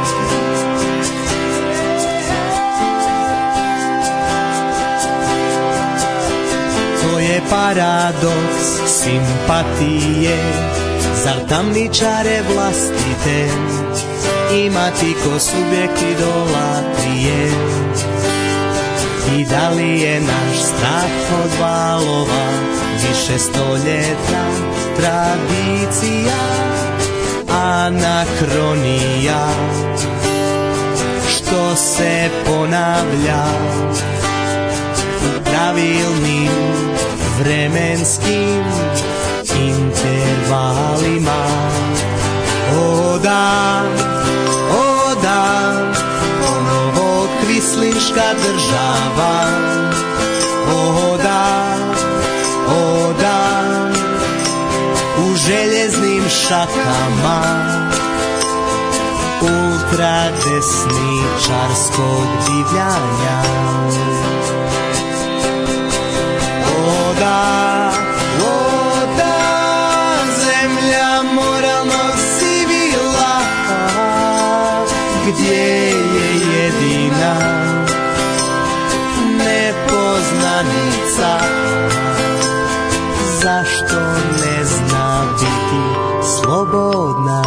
Je paradoks simpatije, zar tamničare vlastite imati ko subjekt idolatrije? I da li je naš strah od valova više stoljetna tradicija, anakronija, što se ponavlja u pravilnim vremenskim intervalima? O da, ponovo kvislinška država. O da, u željeznim šakama ultradesničarskog divljanja. O da, zemlja moralnog sivila, gdje je jedina nepoznanica, zašto ne zna biti slobodna.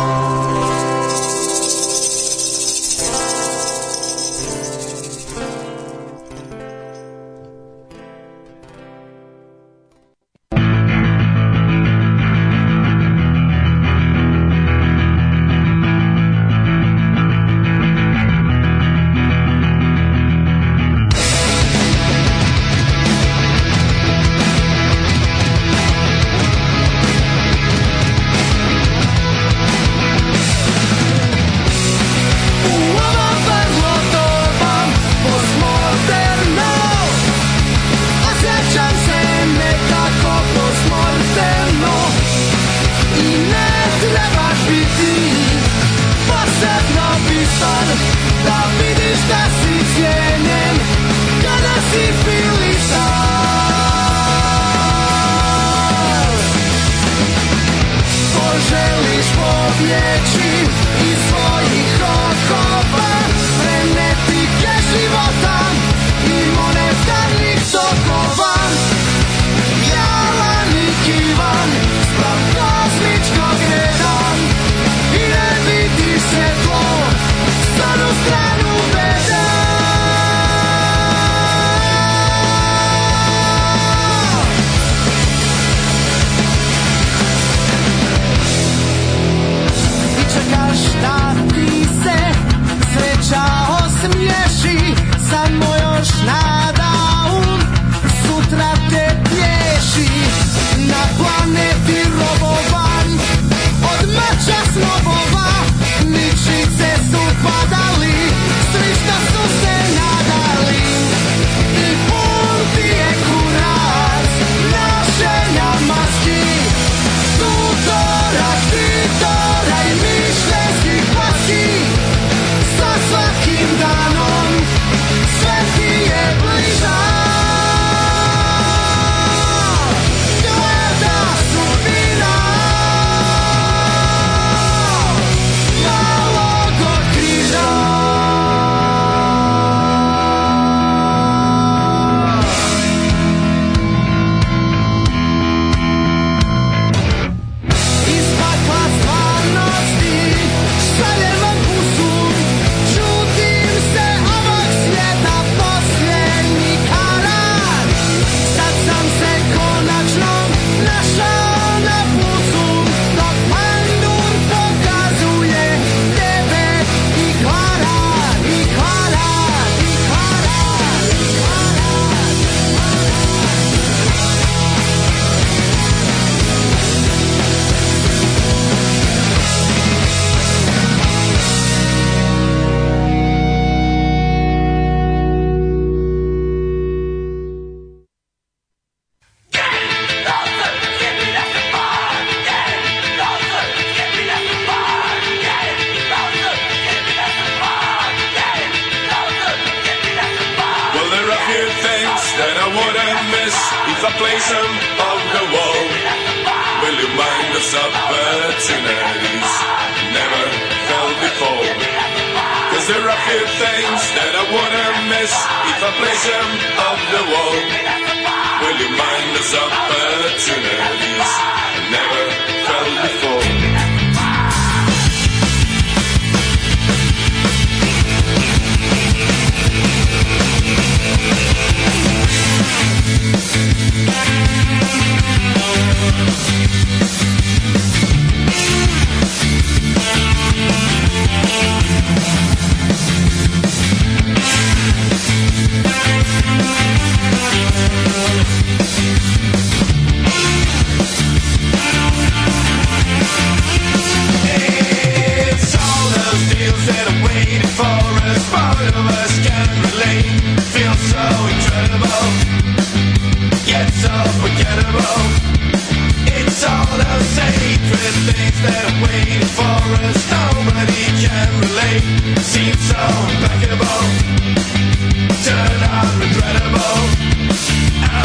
It's all sacred things that are waiting for us. Nobody can relate. Seems so impeccable. Turn out regrettable. Oh,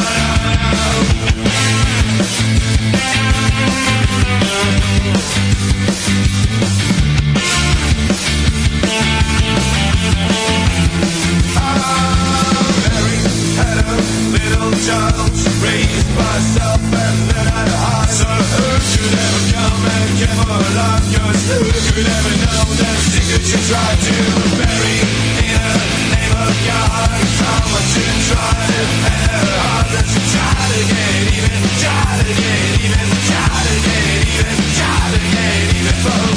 Mary had a little child, raised by herself and then had a heart. So who could ever come and give her love? 'Cause who could ever know the secret she tried to bury in the name of God? How much she tried and her heart that she tried again, even tried again, even tried again, even tried again, even both.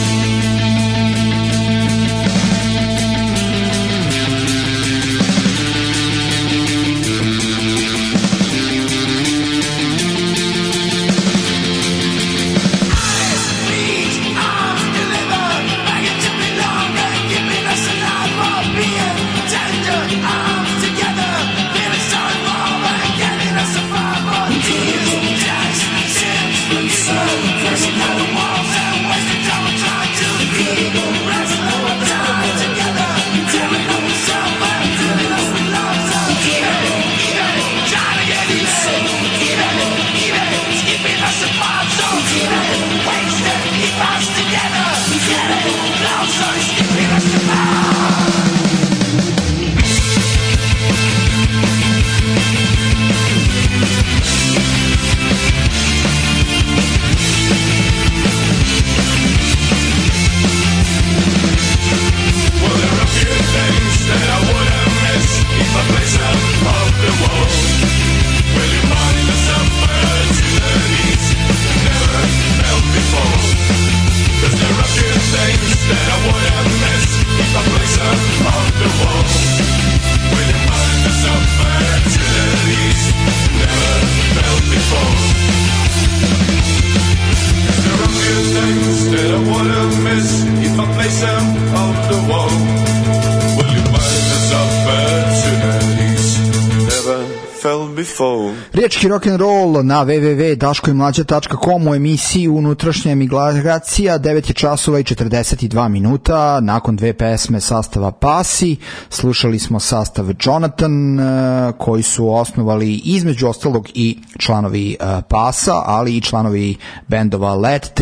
Riječki rock'n'roll na www.daškoimlađa.com u emisiji Unutrašnja emigracija. 9 je časova i 42 minuta. Nakon dve pesme sastava Pasi slušali smo sastav Jonathan, koji su osnovali između ostalog i članovi Pasa, ali i članovi bendova Let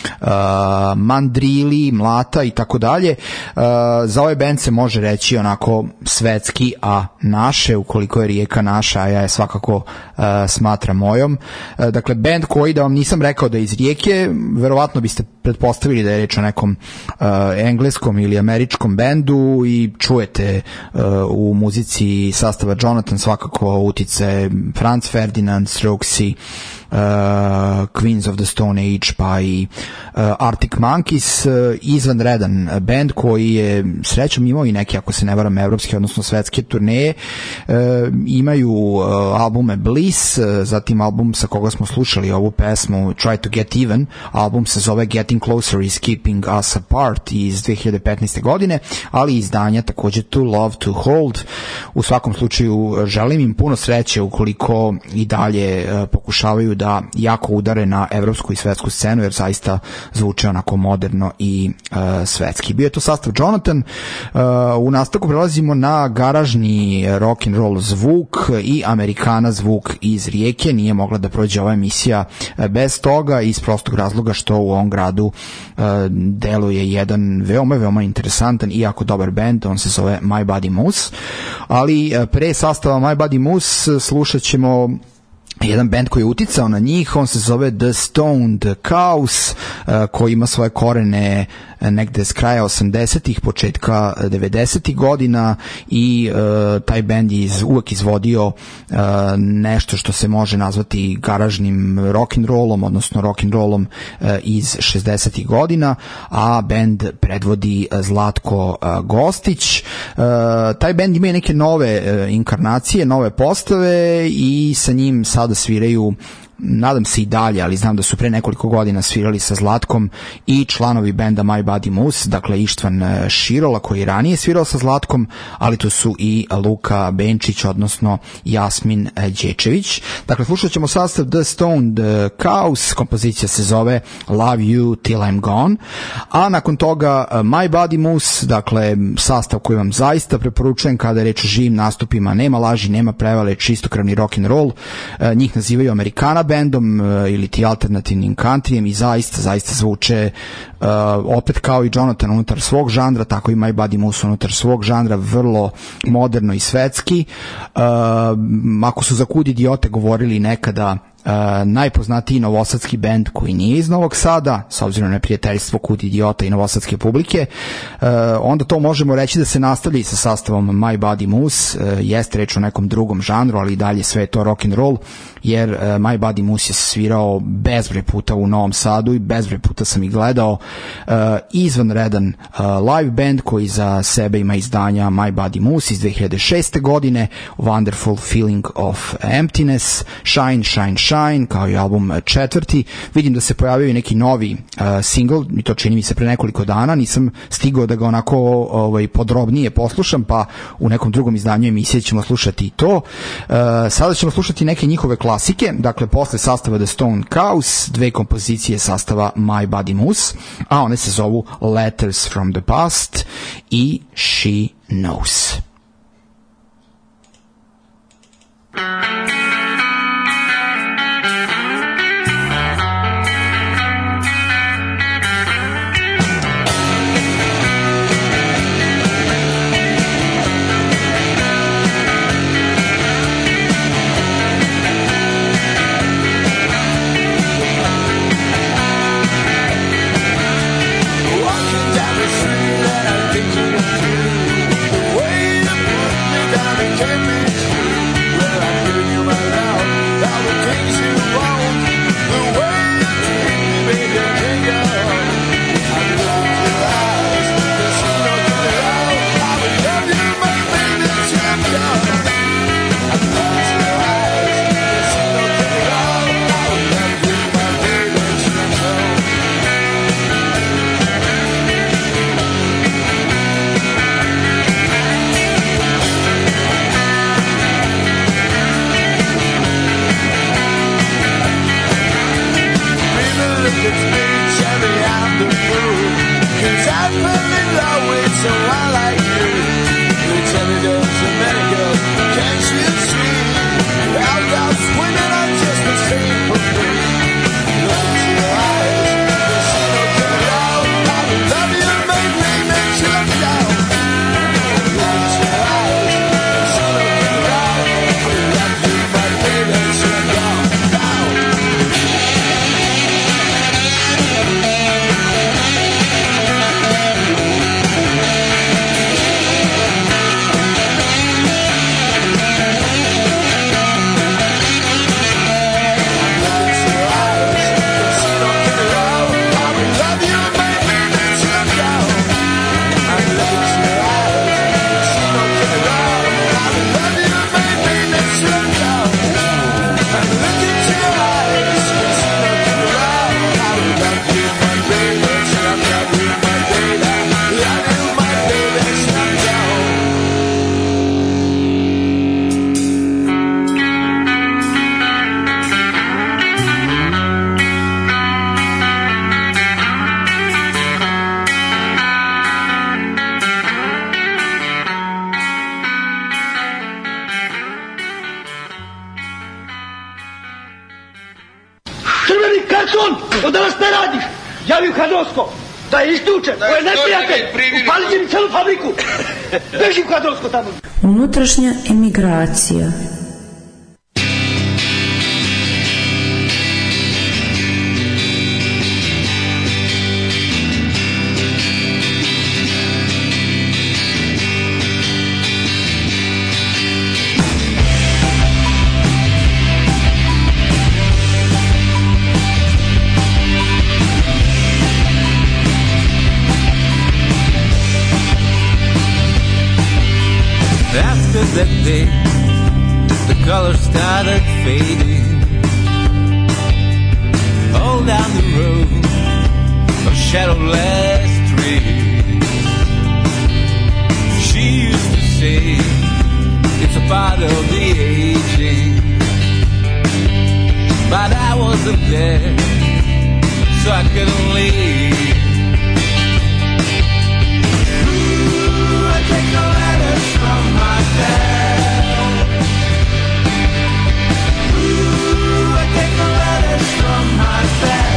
3, Mandrili, Mlata i tako dalje. Za ovaj bend se može reći onako svetski, a naše, ukoliko je Rijeka naša, a ja je svakako smatra mojom. Dakle, bend koji, da vam nisam rekao da je iz Rijeke, verovatno biste pretpostavili da je reč o nekom engleskom ili američkom bendu i čujete u muzici sastava Jonathan svakako utice Franz Ferdinand, Strokesi, Queens of the Stone Age, pa i Arctic Monkeys. Izvanredan bend koji je srećom imao i neke, ako se ne varam, evropske odnosno svetske turneje. Imaju albume Bliss, zatim album sa koga smo slušali ovu pesmu Try to Get Even, album se zove Getting Closer is Keeping Us Apart iz 2015. godine, ali izdanja takođe To Love to Hold. U svakom slučaju želim im puno sreće ukoliko i dalje pokušavaju da jako udare na evropsku i svetsku scenu, jer zaista zvuče onako moderno i svetski. Bio je to sastav Jonathan. U nastavku prelazimo na garažni rock and roll zvuk i Amerikana zvuk iz Rijeke. Nije mogla da prođe ova emisija bez toga, iz prostog razloga što u ovom gradu deluje jedan veoma interesantan i jako dobar band. On se zove My Buddy Moose, ali pre sastava My Buddy Moose slušat ćemo jedan band koji je uticao na njih. On se zove The Stoned Cows, koji ima svoje korene negde s kraja 80-ih, početka 90-ih godina i taj band je uvek izvodio nešto što se može nazvati garažnim rock'n'rollom, odnosno rock'n'rollom iz 60-ih godina, a band predvodi Zlatko Gostić. Taj band ima neke nove inkarnacije, nove postave i sa njim sada sviraju nadam se i dalje, ali znam da su pre nekoliko godina svirali sa Zlatkom i članovi benda My Body Moose, dakle Ištvan Širola koji je ranije svirao sa Zlatkom, ali tu su i Luka Benčić, odnosno Jasmin Đečević. Dakle, slušat ćemo sastav The Stoned Cows, kompozicija se zove Love You Till I'm Gone, a nakon toga My Body Moose, dakle sastav koji vam zaista preporučujem kada je reč o živim nastupima, nema laži, nema prevale, čistokrvni rock'n'roll, njih nazivaju Amerikana bandom ili ti alternativnim countryjem i zaista zvuče opet kao i Jonathan unutar svog žanra, tako i My Body Moose unutar svog žanra, vrlo moderno i svetski. Ako su za Kud idiote govorili nekada najpoznatiji novosadski bend koji nije iz Novog Sada, s obzirom na prijateljstvo Kud idiota i novosadske publike, onda to možemo reći da se nastavlja i sa sastavom My Body Moose. Jeste reč o nekom drugom žanru, ali i dalje sve je to rock'n'roll, jer My Body Moose je svirao bezbroj puta u Novom Sadu i bezbroj puta sam ih gledao. Izvanredan live band koji za sebe ima izdanja My Body Moose iz 2006. godine, Wonderful Feeling of Emptiness, Shine, Shine, Shine, kao i album četvrti. Vidim da se pojavio i neki novi single, i to čini mi se pre nekoliko dana, nisam stigao da ga onako podrobnije poslušam, pa u nekom drugom izdanju emisije ćemo slušati i to. Sada ćemo slušati neke njihove klasike, dakle posle sastava The Stoned Cows, dve kompozicije sastava My Body Moose, a one se zovu Letters from the Past i She Knows. Da je isključen, ovo je neprijatelj, upalit će mi celu fabriku, beži u Kadrovsko tamo. Unutrašnja emigracija. That day, the color started fading. shadowless tree. She used to say it's a part of the aging, but I wasn't there, so I couldn't leave. Ooh, I take no letters from my dad. Ooh, I take no letters from my dad.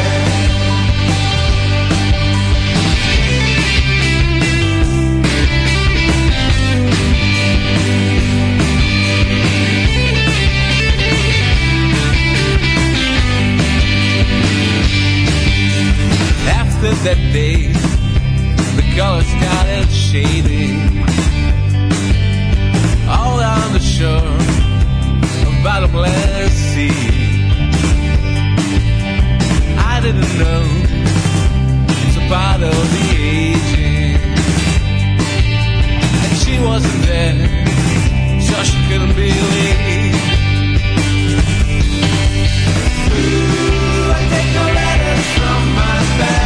After that day, the color started shading all on the shore of bottomless sea. I didn't know it's a part of the aging, and she wasn't there, so she couldn't believe. Ooh, I take no letters from my past.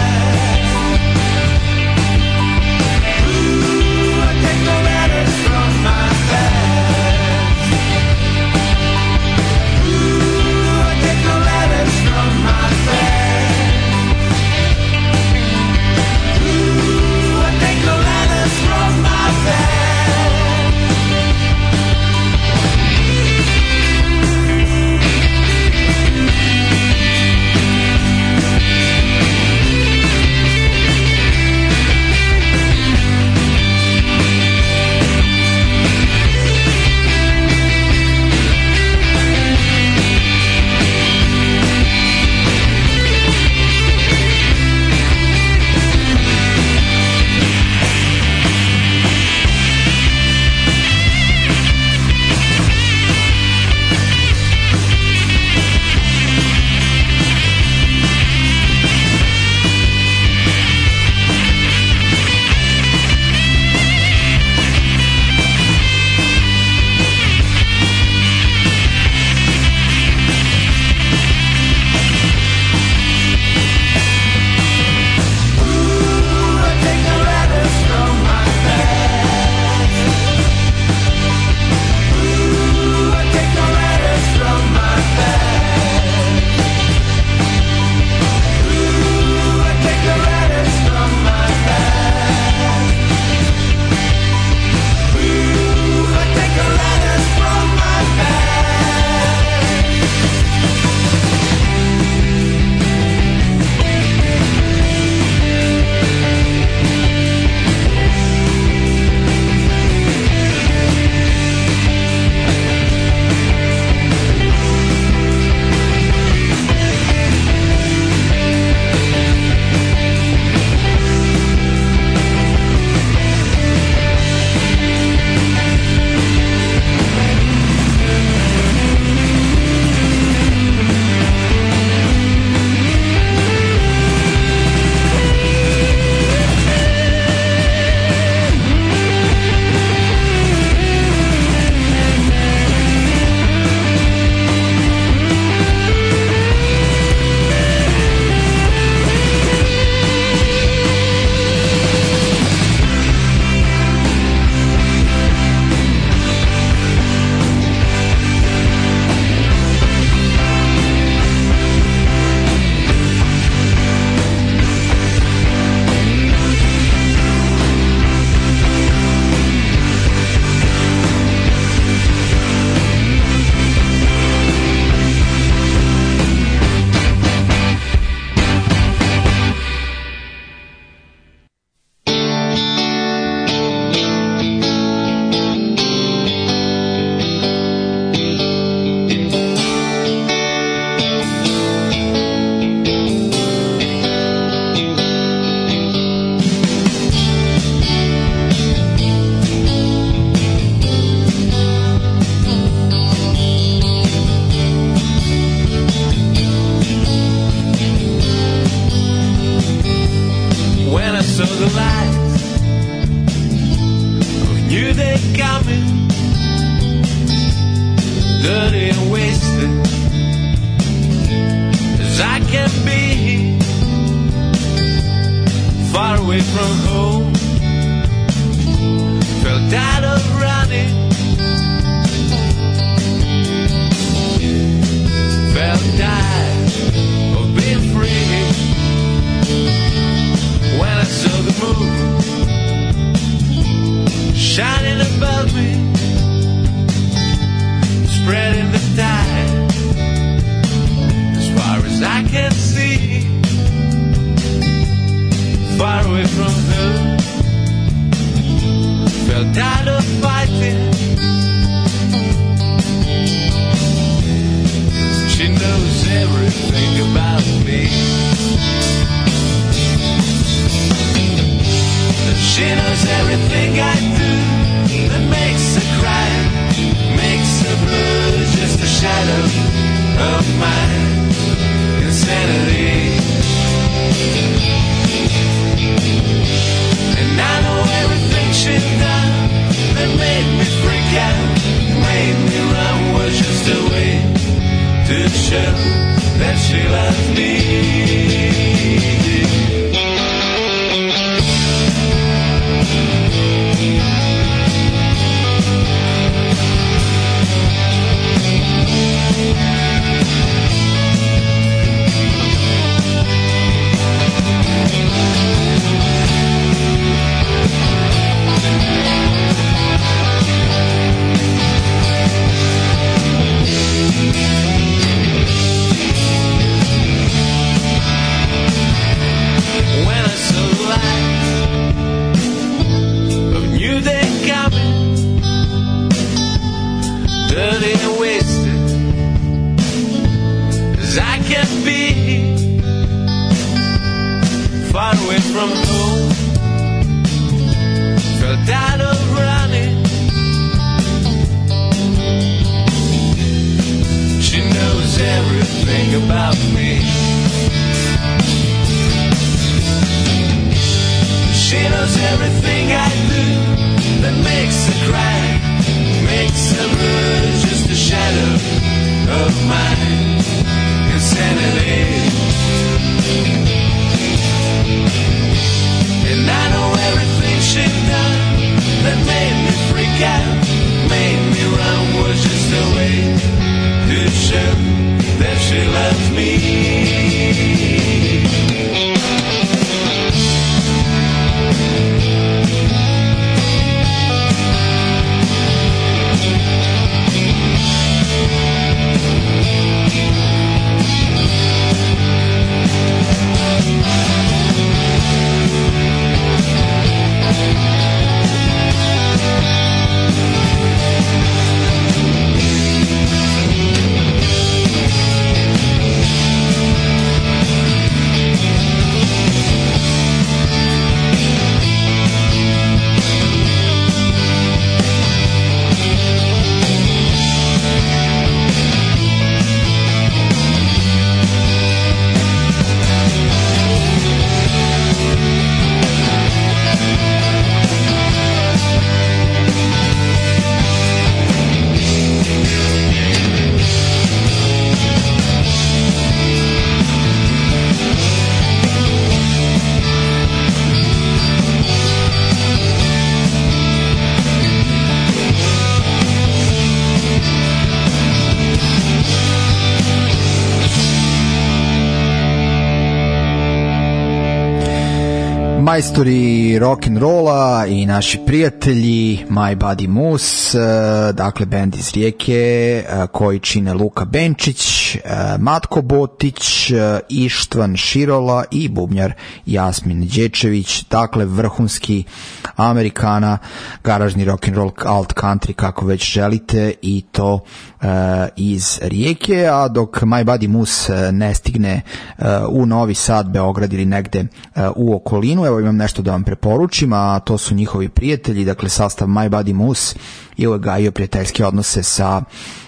dirty and wasted as I can be. away from home. Felt tired of running. Felt tired of being free. When I saw the moon shining above me, spreading the tide as far as I can see. Far away from her, felt tired of fighting. She knows everything about me. She knows everything I do that makes her cry, makes her blue, just a shadow of my insanity. And I know everything she'd done that made me freak out, made me run, was just a way to show that she loved me. Dirty and wasted as I can be, far away from home. Felt tired of running. She knows everything about me. She knows everything I do that makes her cry, makes her blue, just a shadow of my insanity. And I know everything she'd done that made me freak out, made me run, was just a way to show that she loves me. Majstori rock'n'rolla i naši prijatelji My Buddy Moose, dakle bend iz Rijeke koji čine Luka Benčić, Matko Botić, Ištvan Širola i bubnjar Jasmin Đečević, dakle vrhunski Amerikana, garažni rock'n'roll, alt country, kako već želite, i to iz Rijeke. A dok My Buddy Moose ne stigne u Novi Sad, Beograd ili negde u okolinu, evo imam nešto da vam preporučim, a to su njihovi prijatelji. Dakle, sastav My Buddy Moose je ugajio prijateljske odnose sa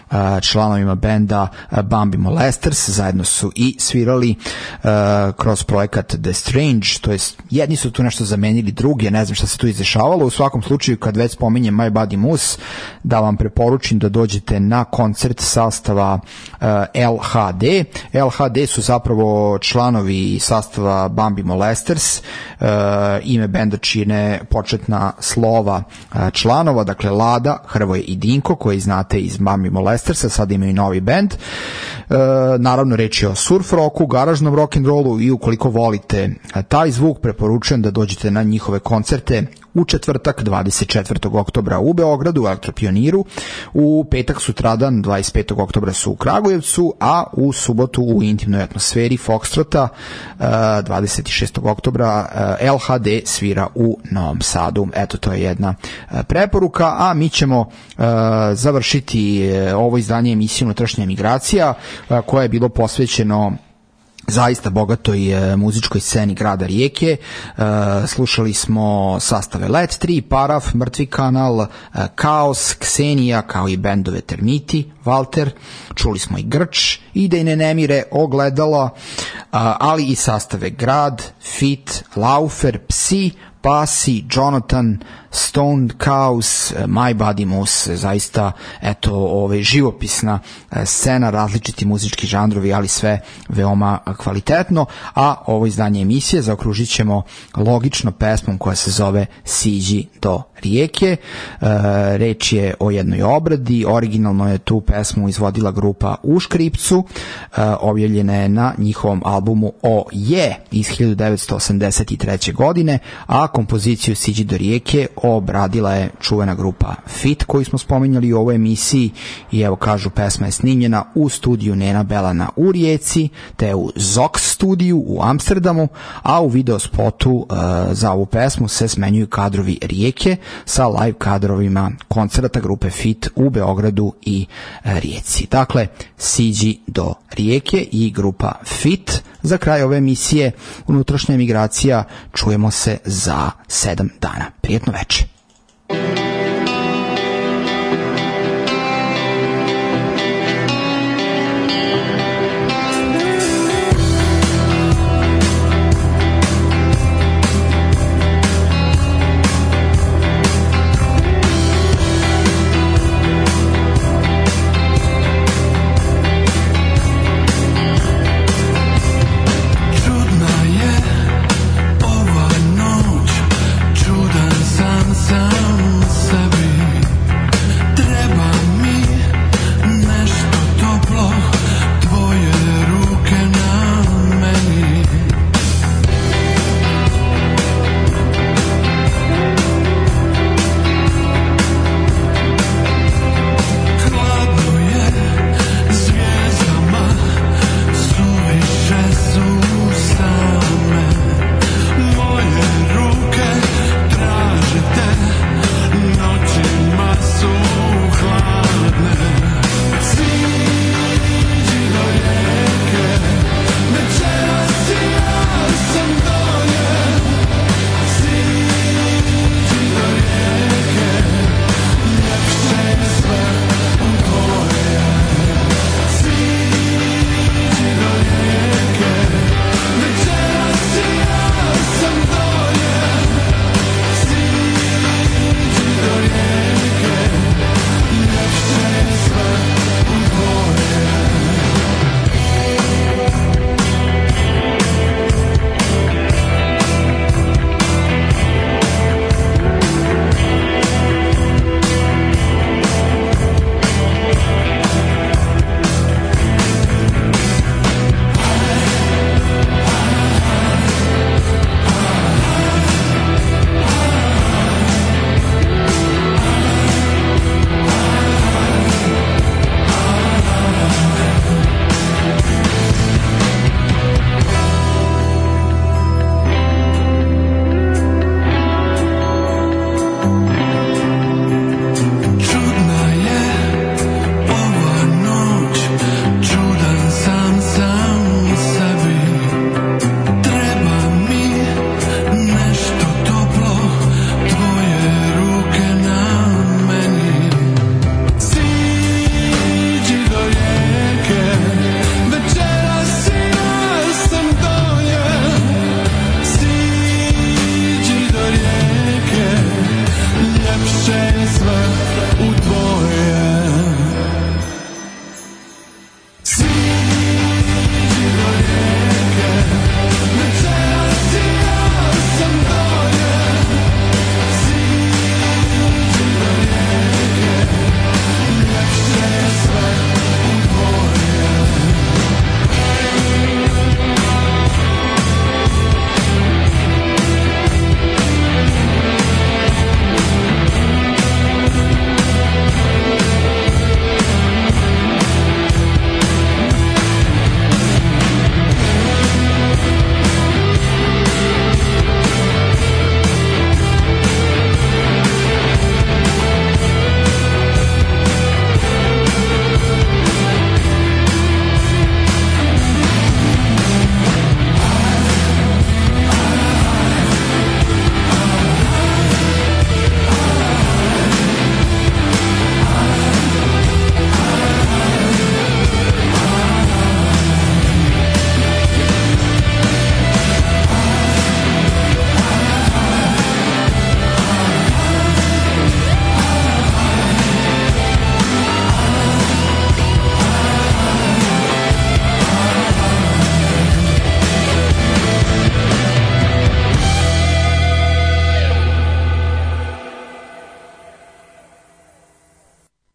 članovima benda Bambi Molesters, zajedno su i svirali kroz projekat The Strange, to jest jedni su tu nešto zamenili druge, ne znam šta se tu izdešavalo. U svakom slučaju, kad već spominjem My Body Moose, da vam preporučim da dođete na koncert sastava LHD. LHD su zapravo članovi sastava Bambi Molesters, ime benda čine početna slova članova, dakle Lada, Hrvoje i Dinko, koji znate iz Bambi Molestersa, sad imaju novi bend. Naravno, reč je o surf rocku, garažnom rock'n'rollu i ukoliko volite taj zvuk, preporučujem da dođete na njihove koncerte u četvrtak 24. oktobra u Beogradu, u Elektropioniru, u petak sutradan 25. oktobra su u Kragujevcu, a u subotu u intimnoj atmosferi Foxtrota 26. oktobra LHD svira u Novom Sadu. Eto, to je jedna preporuka, a mi ćemo završiti ovo izdanje emisije Unutrašnja emigracija, koje je bilo posvećeno zaista bogatoj muzičkoj sceni grada Rijeke. Slušali smo sastave Let 3, Paraf, Mrtvi kanal, Kaos, Ksenija, kao i bendove Termiti, Valter, čuli smo i Grč, Idejne nemire, Ogledala, ali i sastave Grad, Fit, Laufer, Psi, Pasi, Jonathan, Stoned Cows, My Body Moose, zaista eto živopisna scena, različiti muzički žanrovi, ali sve veoma kvalitetno. A ovo izdanje emisije zaokružit ćemo logično pesmom koja se zove Siđi do Rijeke. Reč je o jednoj obradi, originalno je tu pesmu izvodila grupa U Škripcu, objavljena je na njihovom albumu O je iz 1983. godine, a kompoziciju Siđi do Rijeke obradila je čuvena grupa Fit, koju smo spominjali u ovoj emisiji, i evo kažu, pesma je snimljena u studiju Nena Belana u Rijeci, te u Zox studiju u Amsterdamu, a u videospotu za ovu pesmu se smenjuju kadrovi Rijeke sa live kadrovima koncerta grupe Fit u Beogradu i Rijeci. Dakle, Siđi do Rijeke i grupa Fit. Za kraj ove emisije Unutrašnja emigracija, čujemo se za 7 dana. Prijetno večer. Čudan sam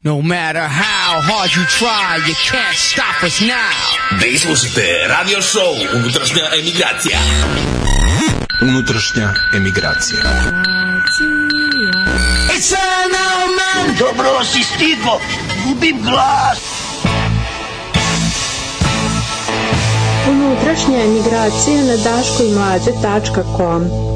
No matter how hard you try, you can't stop us now. Vi slušate radio show Unutrašnja emigracija. Unutrašnja emigracija. Dobro si stigo, gubim glas. Unutrašnja emigracija na daškoimlađe.com